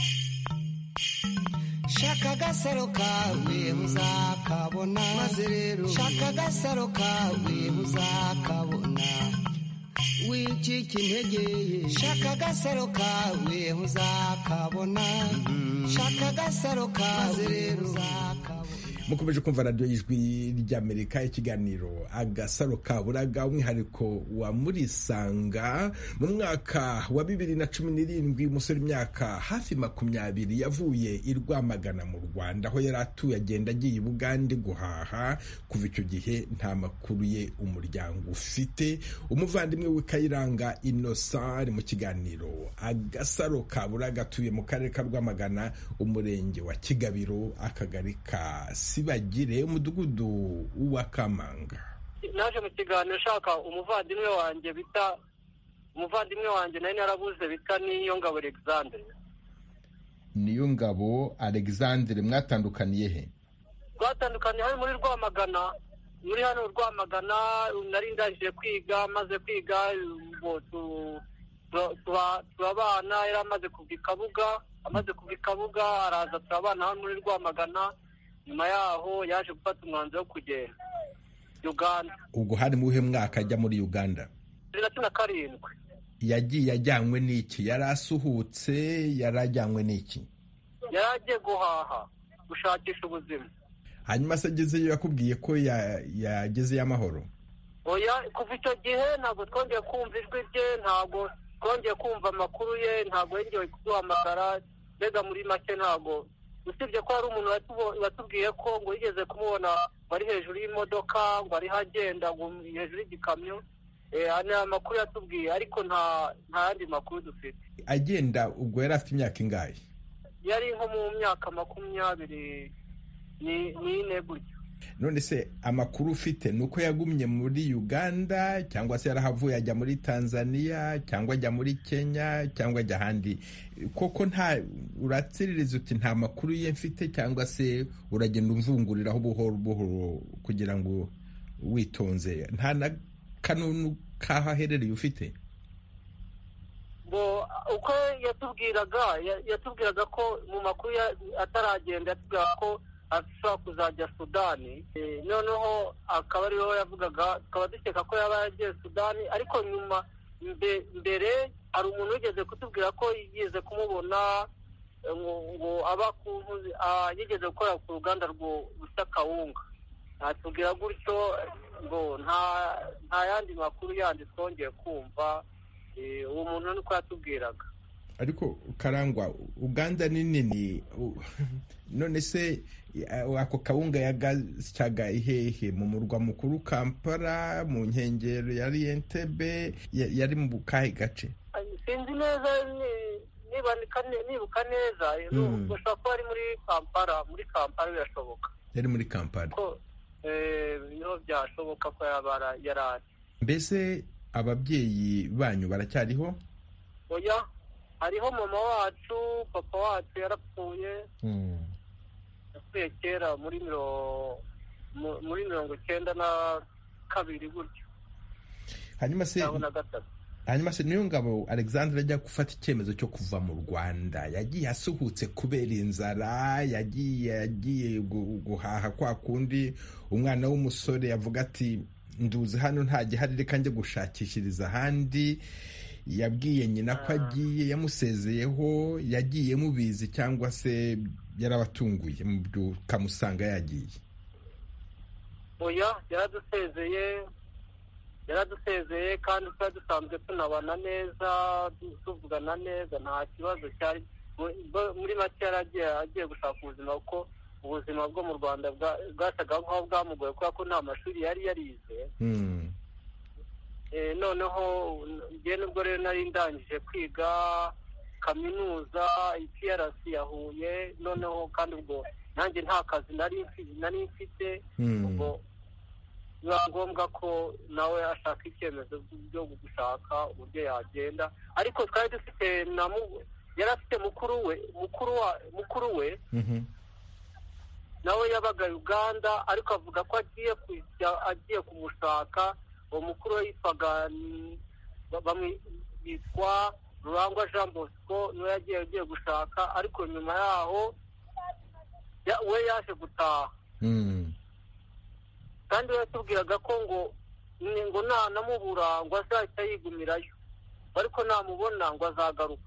Shaka agasaro kawe uzakabona, maze rero shaka agasaro kawe uzakabona. Wicika intege shaka agasaro kawe uzakabona. Shaka agasaro kawe uzakabona. Mukomeje kumva radio y'Ijwi ry'Amerika ikiganiro agasaro kaburaga, umwihariko wa Murisanga. Mu mwaka wa bibiri na cumi n'irindwi umusore imyaka hafi makumyabiri yavuye i Rwamagana mu Rwanda aho yari atuye agenda agiye i Bugande guhaha. Kuva icyo gihe nta makuru ye umuryango ufite. Umuvandimwe we Kayiranga Innocent ari mu kiganiro agasaro kaburaga, atuye mu karere ka Rwamagana, umurenge wa Kigabiro, akagari ka Sibagire, umudugudu wa Kamanga.
Naje mu kiganiro shaka umuvandimwe wanjye bita umuvandimwe wanjye nari narabuze bita Niyongabo Alexandre.
Niyongabo Alexandre mwatandukaniye he?
Twatandukaniye hano muri Rwamagana, muri hano Rwamagana. Nari ndaje kwiga, maze kwiga turabana, yari amaze kuva Kabuga, amaze kuva Kabuga araza turabana hano muri Rwamagana. Nyuma yaho yaje gufata umwanzuro wo kugenda Uganda.
Ubwo hari mu buhe mwaka ajya muri Uganda?
bibiri na cumi na karindwi.
Yagiye ajyanywe n'iki? Yari asuhutse? Yari ajyanywe n'iki?
Yari agiye guhaha, gushakisha ubuzima.
Hanyuma se agezeyo yakubwiye ko yagezeyo amahoro?
Oya, kuva icyo gihe ntabwo twongeye kumva ijwi rye, ntabwo twongeye kumva amakuru ye, ntabwo yongeye kuduhamagara. Mbega muri make ntabwo, usibye ko hari umuntu watubwiye ko ngo yigeze kumubona bari hejuru y'imodoka, ngo ari hagenda hejuru y'igikamyo. Ni amakuru yatubwiye ariko nta yandi makuru dufite.
Agenda ubwo yari afite imyaka ingahe?
Yari nko mu myaka makumyabiri n'ine gutyo.
None se amakuru ufite nuko yagumye muri Uganda cyangwa se yarahavuye ajya muri Tanzania cyangwa ajya muri Kenya cyangwa ajya ahandi? Koko nta uratsiririza uti nta makuru ye mfite, cyangwa se uragenda umvunguriraho buhoro buhoro kugira ngo witonze? Nta na kanunu kaho aherereye ufite?
Bo uko yatubwiraga yatubwiraga ko mu makuru ataragenda yatubwira ko ashobora kuzajya sudani noneho akaba ariho yavugaga tukaba dukeka ko yaba yagiye sudani ariko nyuma mbere hari umuntu wigeze kutubwira ko yigeze kumubona ngo aba yigeze gukora ku ruganda rusa kawunga atubwira gutyo ngo nta yandi makuru yandi twongeye kumva uwo muntu niko yatubwiraga.
Ariko Karangwa, Uganda ni nini, none se ako kawunga yagasyaga ihehe? Mu murwa mukuru Kampala, mu nkengero yari Entebbe, yari mu bukahe gace?
Sinzi neza, nibuka neza ushobora kuba ari muri Kampala. Muri Kampala birashoboka,
yari muri Kampala
ko niho byashoboka ko yaba yarari.
Mbese ababyeyi banyu baracyariho?
Oya, hariho mama wacu, papa wacu yarapfuye yapfuye kera muri muri mirongo icyenda na kabiri gutyo.
Hanyuma se hanyuma se niyo ngabo Alexandre ajya gufata icyemezo cyo kuva mu Rwanda, yagiye asuhutse kubera inzara, yagiye yagiye guhaha kwa kundi umwana w'umusore yavuga ati nduzi hano nta gihari reka njye gushakishiriza ahandi, yabwiye nyina ko agiye, yamusezeyeho, yagiye mubizi cyangwa se yarabatunguye mu byo kamusanga yagiye?
Oya, yaradusezeye yaradusezeye kandi twari dusanzwe tunabana neza, tuvugana neza, nta kibazo cyari. Muri make yaragiye agiye gushaka ubuzima kuko ubuzima bwo mu Rwanda bwasaga nk'aho bwamugoye kubera ko nta mashuri yari yarize. Noneho njye nubwo rero nari ndangije kwiga kaminuza I P R C ya Huye, noneho kandi ubwo nanjye nta kazi nari mfite, ubwo biba ngombwa ko nawe ashaka icyemezo byo gushaka uburyo yagenda. Ariko twari dufite yari afite mukuru we mukuru wa mukuru we nawe yabaga Uganda, ariko avuga ko agiye agiye kumushaka. Uwo mukuru we yitwaga yitwa Rurangwa Jean Bosco, niwe yagiye agiye gushaka, ariko nyuma yaho we yaje gutaha. Kandi we yatubwiraga ko ngo ngo namubura ngo azahita yigumirayo, ariko namubona ngo azagaruka.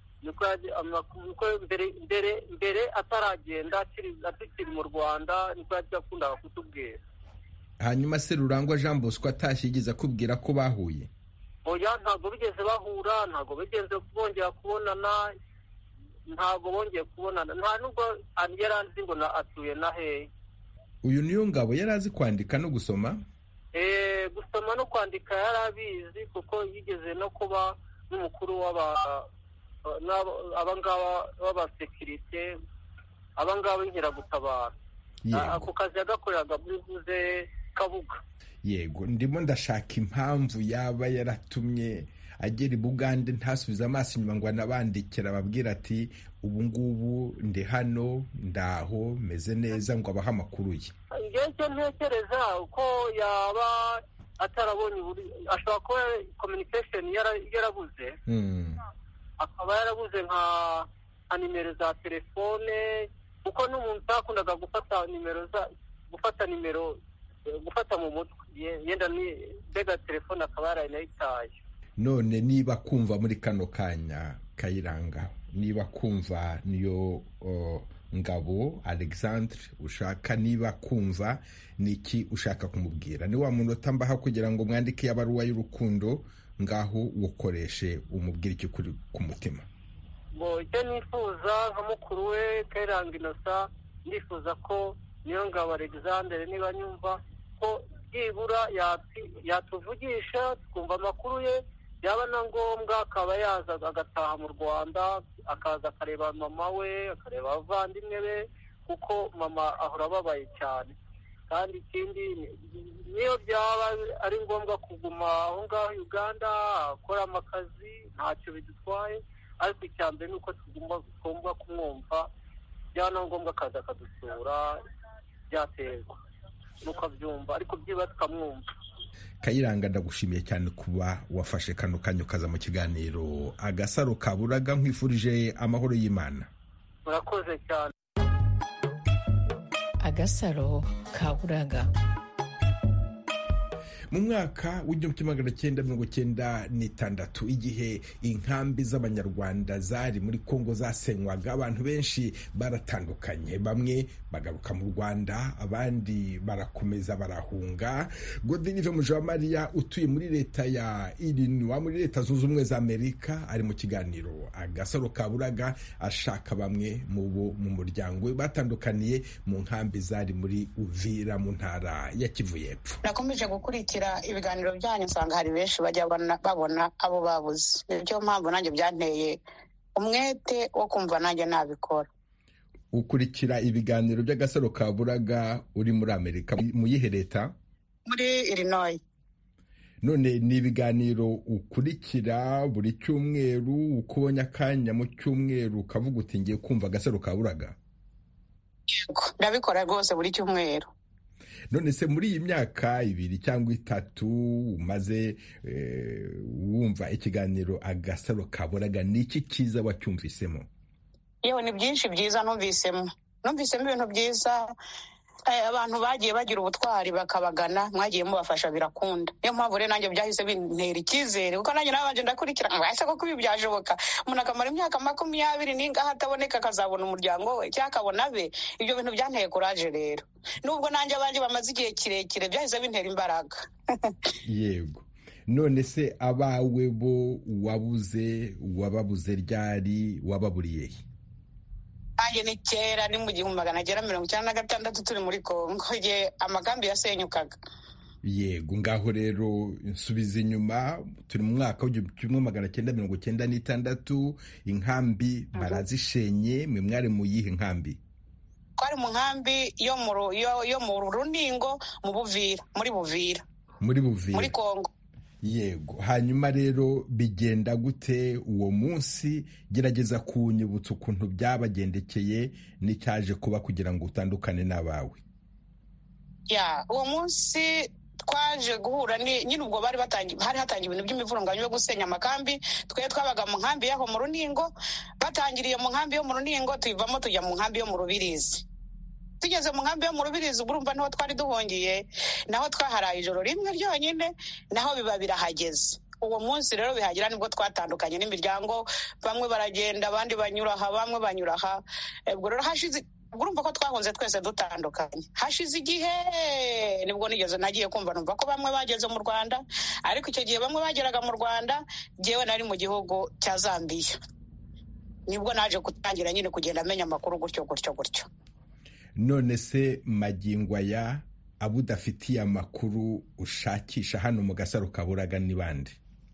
Niko mbere mbere mbere ataragenda atukiri mu Rwanda niko yakundaga kutubwira.
Hanyuma se Rurangwa Jean Bosco atashye yigeze akubwira ko bahuye?
Oya, ntabwo bigeze bahura, ntabwo bigeze bongera kubonana, ntabwo bongeye kubonana, nta nubwo yaranzi ngo atuye na hehe.
Uyu niyo ngabo yari azi kwandika no gusoma?
Eh, gusoma no kwandika yari abizi kuko yigeze no kuba n'umukuru w'aba abangaba b'abasekirite, abangaba b'inkeragutabara. Ako kazi yagakoreraga muri Buze Kabuga.
Yego, ndimo ndashaka impamvu yaba yaratumye agera i Bugande ntasubiza amaso inyuma ngo anabandikira ababwira ati ubu ngubu ndi hano ndaho meze neza, ngo abaha amakuru ye.
Ngeze ntekereza ko yaba atarabonye, ashobora kuba communication yarabuze, akaba yarabuze nka nimero za telefone, kuko n'umuntu utakundaga gufata nimero za gufata nimero gufata mu mutwe, yenda ni bega telefone akaba yaranayitaye.
None niba kumva muri kano kanya Kayiranga, niba kumva niyo uh, ngabo Alexandre ushaka, niba kumva niki ushaka kumubwira? Ni wa munota mbaha kugira ngo mwandike yabaruwa y'urukundo, ngaho ukoreshe umubwira icyo kuri ku mutima.
Ngo icyo nifuza nka mukuru we Kayiranga Innocent, nifuza ko niyo ngabo Alexandre niba nyumva ko byibura yatuvugisha tukumva amakuru ye, yaba na ngombwa akaba yaza agataha mu Rwanda, akaza akareba mama we, akareba abavandimwe be, kuko mama ahora ababaye cyane. Kandi ikindi niyo byaba ari ngombwa kuguma aho ngaho Uganda akora amakazi, ntacyo bidutwaye, ariko icyambere ni uko tugomba kumwumva, byaba ngombwa akaza akadusura, byaterwa nuko abyumva, ariko byiba tukamwumva.
Kayiranga, ndagushimiye cyane kuba wafashe kano kanyo kaza mu kiganiro Agasaro Kaburaga, nkwifurije amahoro y'Imana.
Murakoze cyane.
agasaro kaburaga.
mu mwaka w'igihumbi kimwe magana cyenda mirongo cyenda n'itandatu igihe inkambi z'abanyarwanda zari muri Kongo zasenywaga, abantu benshi baratandukanye, bamwe bagaruka mu Rwanda, abandi barakomeza barahunga. Godelive Mujawamariya utuye muri leta ya Illinois muri leta zunze ubumwe za Amerika ari mu kiganiro agasaro kaburaga ashaka bamwe mu bo mu muryango we batandukaniye mu nkambi zari muri Uvira mu ntara ya Kivu y'Epfo.
Nakomeje gukurikira ibiganiro byanyu nsanga hari benshi bajya babona abo babuze, niyo mpamvu nanjye byanteye umwete wo kumva nanjye nabikora.
Ukurikira ibiganiro by'agasaro kaburaga uri muri Amerika mu yihe leta?
Muri Illinois.
None ni ibiganiro ukurikira buri cyumweru, ukubonye akanya mu cyumweru ukavuga uti ngiye kumva agasaro kaburaga?
Ndabikora rwose buri cyumweru.
None se muri iyi myaka ibiri cyangwa itatu umaze e, wumva ikiganiro agasaro kaburaga, ni iki cyiza wacyumvisemo?
Yewe ni byinshi byiza numvisemo. Numvisemo ibintu byiza, abantu bagiye bagira ubutwari bakabagana, mwagiye mubafasha birakunda. Niyo mpamvu rero nanjye byahise bintera icyizere, kuko nanjye nabanje ndakurikira ngahise ko kubi byashoboka. Umuntu akamara imyaka makumyabiri ningaho ataboneka akazabona umuryango we cyangwa akabona be. Ibyo bintu byanteye courage rero. Nubwo nanjye abanje bamaze igihe kirekire byahise bintera imbaraga.
Yego. None se abawe bo wabuze, wababuze ryari, wababuriye he?
Nanjye ni kera ni mu gihumbi magana cyenda mirongo icyenda na gatandatu turi muri Kongo igihe amagambi yasenyukaga.
Yego, ngaho rero nsubiza inyuma, turi mu mwaka w'igihumbi kimwe magana cyenda mirongo cyenda n'itandatu, inkambi barazishenye, mwe mwari mu yihe nkambi?
Twari mu nkambi yo mu yo, yo mu Runingo mu Buvira, muri Buvira.
Muri Buvira.
Muri Kongo.
Yego, hanyuma rero bigenda gute uwo munsi? Gerageza kunyibutsa ukuntu byabagendekeye n'icyaje kuba kugira ngo utandukane n'abawe.
Ya, uwo munsi twaje guhura ni nyine ubwo bari batangiye, hari hatangiye ibintu by'imivurungano yo gusenya amakambi. Twe twabaga mu nkambi yaho mu Runingo, batangiriye mu nkambi yo mu Runingo tuyivamo tujya mu nkambi yo mu Rubirizi. Tugeze mu nkambi yo mu Rubirizi urumva niho twari duhongiye, naho twaharaye ijoro rimwe ryonyine, naho biba birahageze. Uwo munsi rero bihagira nibwo twatandukanye n'imiryango, bamwe baragenda abandi banyura aha, bamwe banyura aha. Ubwo rero hashize, urumva ko twahunze twese dutandukanye. Hashize igihe nibwo nigeze nagiye kumva numva ko bamwe bageze mu Rwanda, ariko icyo gihe bamwe bageraga mu Rwanda, jewe nari mu gihugu cya Zambia. Nibwo naje gutangira nyine kugenda amenya amakuru gutyo gutyo gutyo.
None se magingo aya abo udafitiye amakuru ushakisha hano mu gasaro kaburaga ni bande?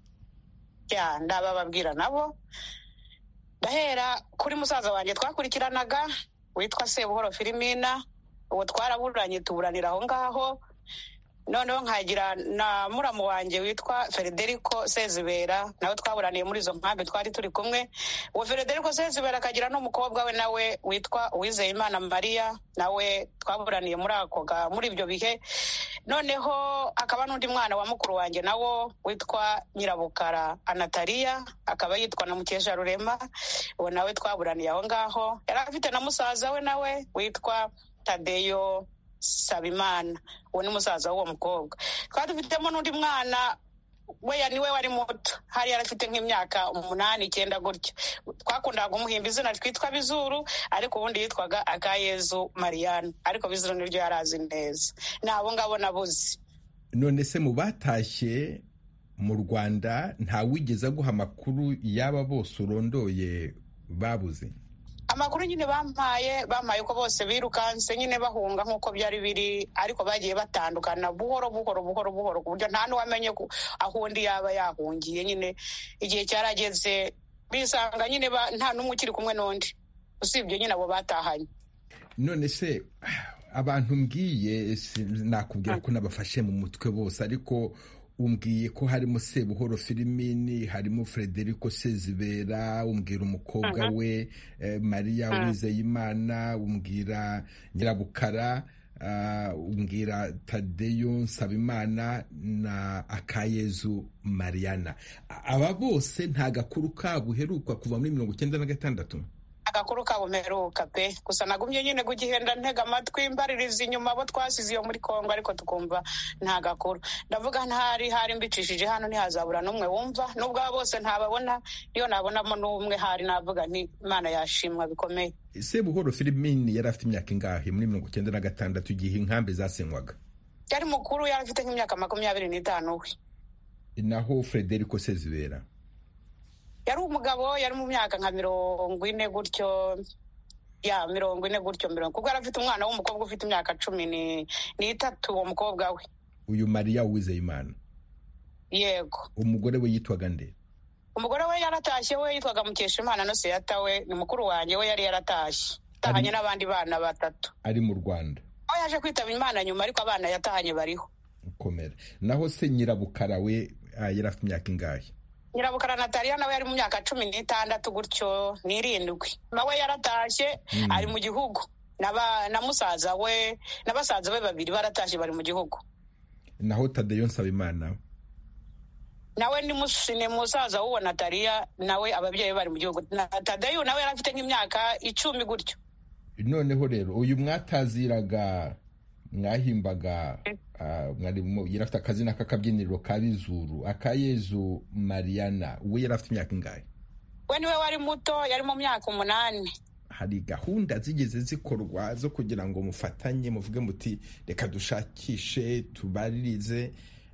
Ya, ndabababwira nabo. Ndahera kuri musaza wanjye twakurikiranaga witwa Sebuhoro Filimina, uwo twaraburanye tuburanira aho ngaho. Noneho nkagira na muramu wanjye witwa Federico Sezibera, nawe twaburaniye muri izo nkambi twari turi kumwe. Uwo Federico Sezibera akagira n'umukobwa we nawe witwa Uwizeyimana Maria, nawe twaburaniye muri ako ga muri ibyo bihe. Noneho akaba n'undi mwana wa mukuru wanjye nawo witwa Nyirabukara Anatalia, akaba yitwa na Mukesha Rurema, uwo nawe twaburaniye aho ngaho. Yari afite na musaza we nawe witwa Tadeyo Sabimana, uwo ni musaza w'uwo mukobwa. Twari dufitemo n'undi mwana we niwe wari muto, hari yarafite nk'imyaka umunani icyenda gutyo. Twakundaga umuhimba izina twitwa Bizuru, ariko ubundi yitwaga Akayezu Mariana, ariko Bizuru niryo yarazi neza. Nabo ngabo nabuze.
None se mu batashye mu Rwanda nta wigeze guha amakuru yaba bose urondoye babuze?
Amakuru nyine bampaye bampaye ko bose birukanse nyine bahunga nk'uko byari biri, ariko bagiye batandukana buhoro buhoro buhoro buhoro ku buryo nta n'uwamenye aho undi yaba yahungiye. Nyine igihe cyarageze bisanga nyine nta n'umwe ukiri kumwe n'undi usibye nyine abo batahanye.
None se abantu mbwiye nakubwira ko nabafashe mu mutwe bose, ariko umbwiye ko harimo Sebuhoro Filimini, harimo Federico Sezibera, umbwira umukobwa uh-huh. we eh, Maria uh-huh. Uwizeyimana, umbwira Nyirabukara, uh, umbwira Tadeyo Sabimana na Akayezu Mariana. Aba bose nta gakuru kabo uheruka kuva muri mirongo icyenda na gatandatu?
gakuru kabo mperuka pe gusa nagumye nyine kugihenda ntega amatwi mbaririza inyuma abo twasize iyo muri Kongo ariko tukumva nta gakuru ndavuga ntari hari mbicishije hano ntihazabura n'umwe wumva nubwo bose ntababona iyo nabonamo n'umwe hari navuga nti Imana yashimwa bikomeye.
Sebuhoro Filipine yari afite imyaka ingahe muri mirongo icyenda na gatandatu igihe inkambi zasenywaga?
Yari mukuru, yari afite nk'imyaka makumyabiri n'itanu we.
Naho Frederico Sezibera
yari umugabo, yari mu myaka nka mirongo ine gutyo, ya mirongo ine gutyo mirongo, kuko yari afite umwana w'umukobwa ufite imyaka cumi n'itatu uwo mukobwa we.
Uyu Maria Uwizeyimana?
Yego.
Umugore we yitwaga nde?
Umugore we yaratashye, we yitwaga Mukeshimana no Seyata, we ni mukuru wanjye, we yari yaratashye tahanye n'abandi bana batatu.
Ari mu Rwanda?
Aho yaje kwitaba Imana nyuma ariko abana yatahanye bariho.
Komera. Naho se Nyirabukara we yari afite imyaka ingahe?
Nyirabukara Natalia nawe yari mu myaka cumi n'itandatu gutyo n'irindwi. Nawe yaratashye mm. ari mu gihugu. Naba na musaza we n'abasaza be babiri baratashye bari mu gihugu.
Naho Tadeyo Nsabimana
nawe ni musine musaza w'uwo Natalia, nawe ababyeyi bari mu gihugu. Na Tadeyo nawe yari afite nk'imyaka icumi gutyo.
Noneho rero uyu mwataziraga mwahimbaga mwarimu yari afite akazina k'akabyiniro ka Bizuru, Akayezu Mariana, we yari afite imyaka ingahe?
We niwe wari muto, yari mu myaka umunani.
Hari gahunda zigeze zikorwa zo kugira ngo mufatanye muvuge muti reka dushakishe tubaririze,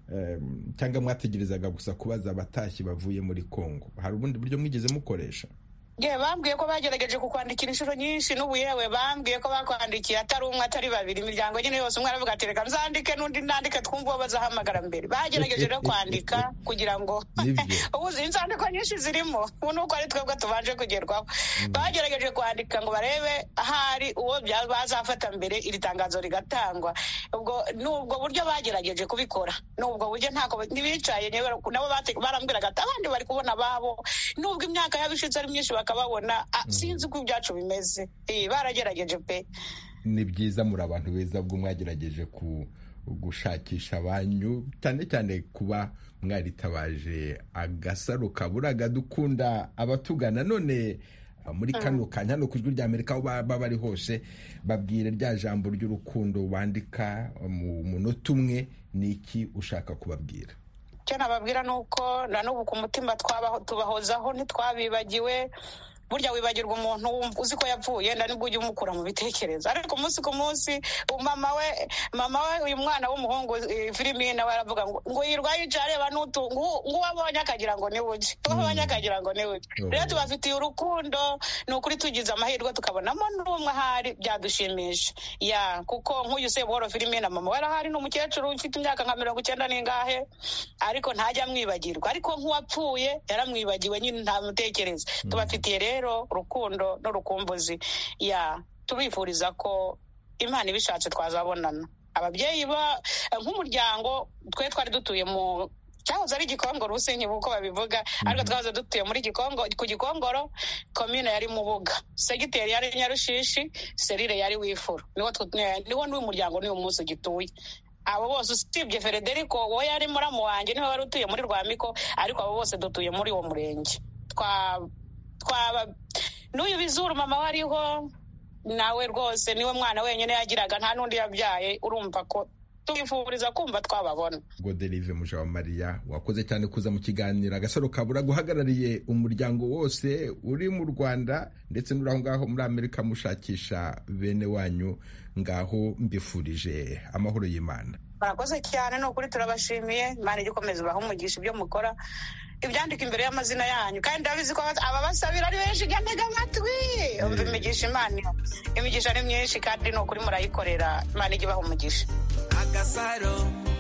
um, cyangwa mwategerezaga gusa kubaza abatashyi bavuye muri Kongo? Hari ubundi buryo mwigeze mukoresha?
Ye bambwiye ko bagerageje kukwandikira inshuro nyinshi, n'ubu yewe bambwiye ko bakwandikiye atari umwe atari babiri, imiryango nyine yose umwe aravuga ati reka nzandike n'undi ndandike twumve uwo bazahamagara mbere. Bagerageje no kwandika kugira ngo ubu inzandiko nyinshi zirimo, ubu nuko ari twebwe tubanje kugerwaho. Bagerageje kwandika ngo barebe ahari uwo bazafata mbere iri tangazo rigatangwa. Ubwo nubwo buryo bagerageje kubikora, nubwo buryo ntako ntibicaye nabo barambwiraga ati abandi bari kubona babo, nubwo imyaka yabishitse ari myinshi bakababona, sinzi uko ibyacu bimeze. Eh baragerageje pe.
Ni byiza muri abantu beza bwo mwagerageje ku gushakisha abanyu, cyane cyane kuba mwaritabaje agasaro kaburaga dukunda abatugana. None muri kano kanya no kujwi rya Amerika baba bari hose, babwire rya jambo ry'urukundo wandika mu munota umwe, niki ushaka kubabwira?
Cyo nababwira nuko na n'ubu ku mutima twabaho tubahozaho ntitwabibagiwe. Burya wibagirwa umuntu uzi ko yapfuye nda nibwo ujye umukura mu bitekerezo, ariko umunsi ku munsi mama we mama we uyu mwana w'umuhungu Filipine nawe aravuga ngo ngo yirwaye icare banutu ngo ngo wabonye akagira ngo ni buji wabonye akagira ngo ni buji. Rero tubafitiye urukundo, ni ukuri tugize amahirwe tukabonamo n'umwe ahari byadushimisha. Ya kuko nk'uyu Sebuhoro Filipine mama we arahari n'umukecuru ufite imyaka nka mirongo icyenda n'ingahe, ariko ntajya mwibagirwa, ariko nk'uwapfuye yaramwibagiwe nyine nta mutekereza. Tubafitiye rero rukundo n'urukumbuzi. Ya turifuriza ko Imana ibishatse twazabonana. Ababyeyi ba nk'umuryango twe twari dutuye mu cyahoze ari Gikongoro Rusenyi uko babivuga, ariko twahoze dutuye muri Gikongo ku Gikongoro, commune yari Mubuga, segiteri yari Nyarushishi, serire yari Wifuru. Niwo niwo n'uyu muryango n'uyu munsi gituye. Abo bose usibye Frederico wo yari muramu wanjye niwe wari utuye muri Rwamiko, ariko abo bose dutuye muri uwo murenge. Twa twaba n'uyu Bizuru mama wariho nawe rwose niwe mwana wenyine yagiraga, nta nundi yabyaye. Urumva ko tubifuriza kumva twababona.
Godelive Mujawa Maria, wakoze cyane kuza mu kiganiro agasaro kabura, guhagarariye umuryango wose uri mu Rwanda ndetse n'uraho ngaho muri Amerika mushakisha bene wanyu. Ngaho mbifurije amahoro y'Imana.
Barakoze cyane, no kuri turabashimiye. Imana igikomeza baho umugisha ibyo mukora, ibyandika imbere y'amazina yanyu, kandi ndabizi ko ababasabira ari benshi. Gatega amatwi umva imigisha Imana, imigisha ni myinshi kandi no kuri murayikorera. Imana igibaho umugisha.
Agasaro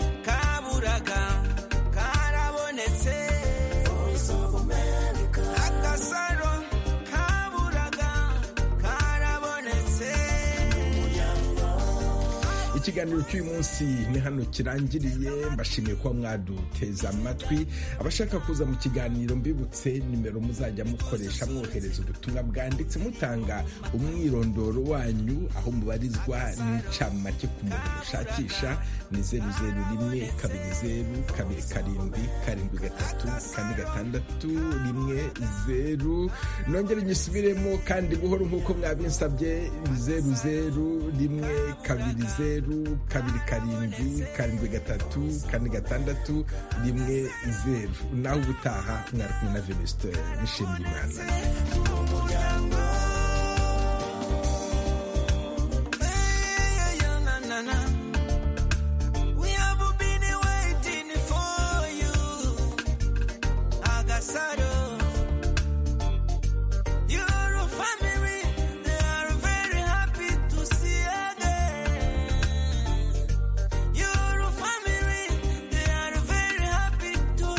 kaburaga karabonetse, agasaro kaburaga karabonetse.
ikiganiro cy'uyu munsi ni hano kirangiriye. mbashimiye kuba mwaduteza amatwi. abashaka kuza mu kiganiro mbibutse nimero muzajya mukoresha mwohereza ubutumwa bwanditse mutanga umwirondoro wanyu, aho mubarizwa n'incamake ku muntu mushakisha ni zeru zeru rimwe kabiri zeru kabiri karindwi karindwi gatatu kane gatandatu rimwe zeru. nongere nyisubiremo kandi buhoro nk'uko mwabinsabye, zeru zeru rimwe kabiri zeru kabiri karindwi karindwi gatatu kane gatandatu rimwe zeru. naho ubutaha mwari kumwe na Venuste Nshimiyimana.
We have been waiting for you, Agasaro.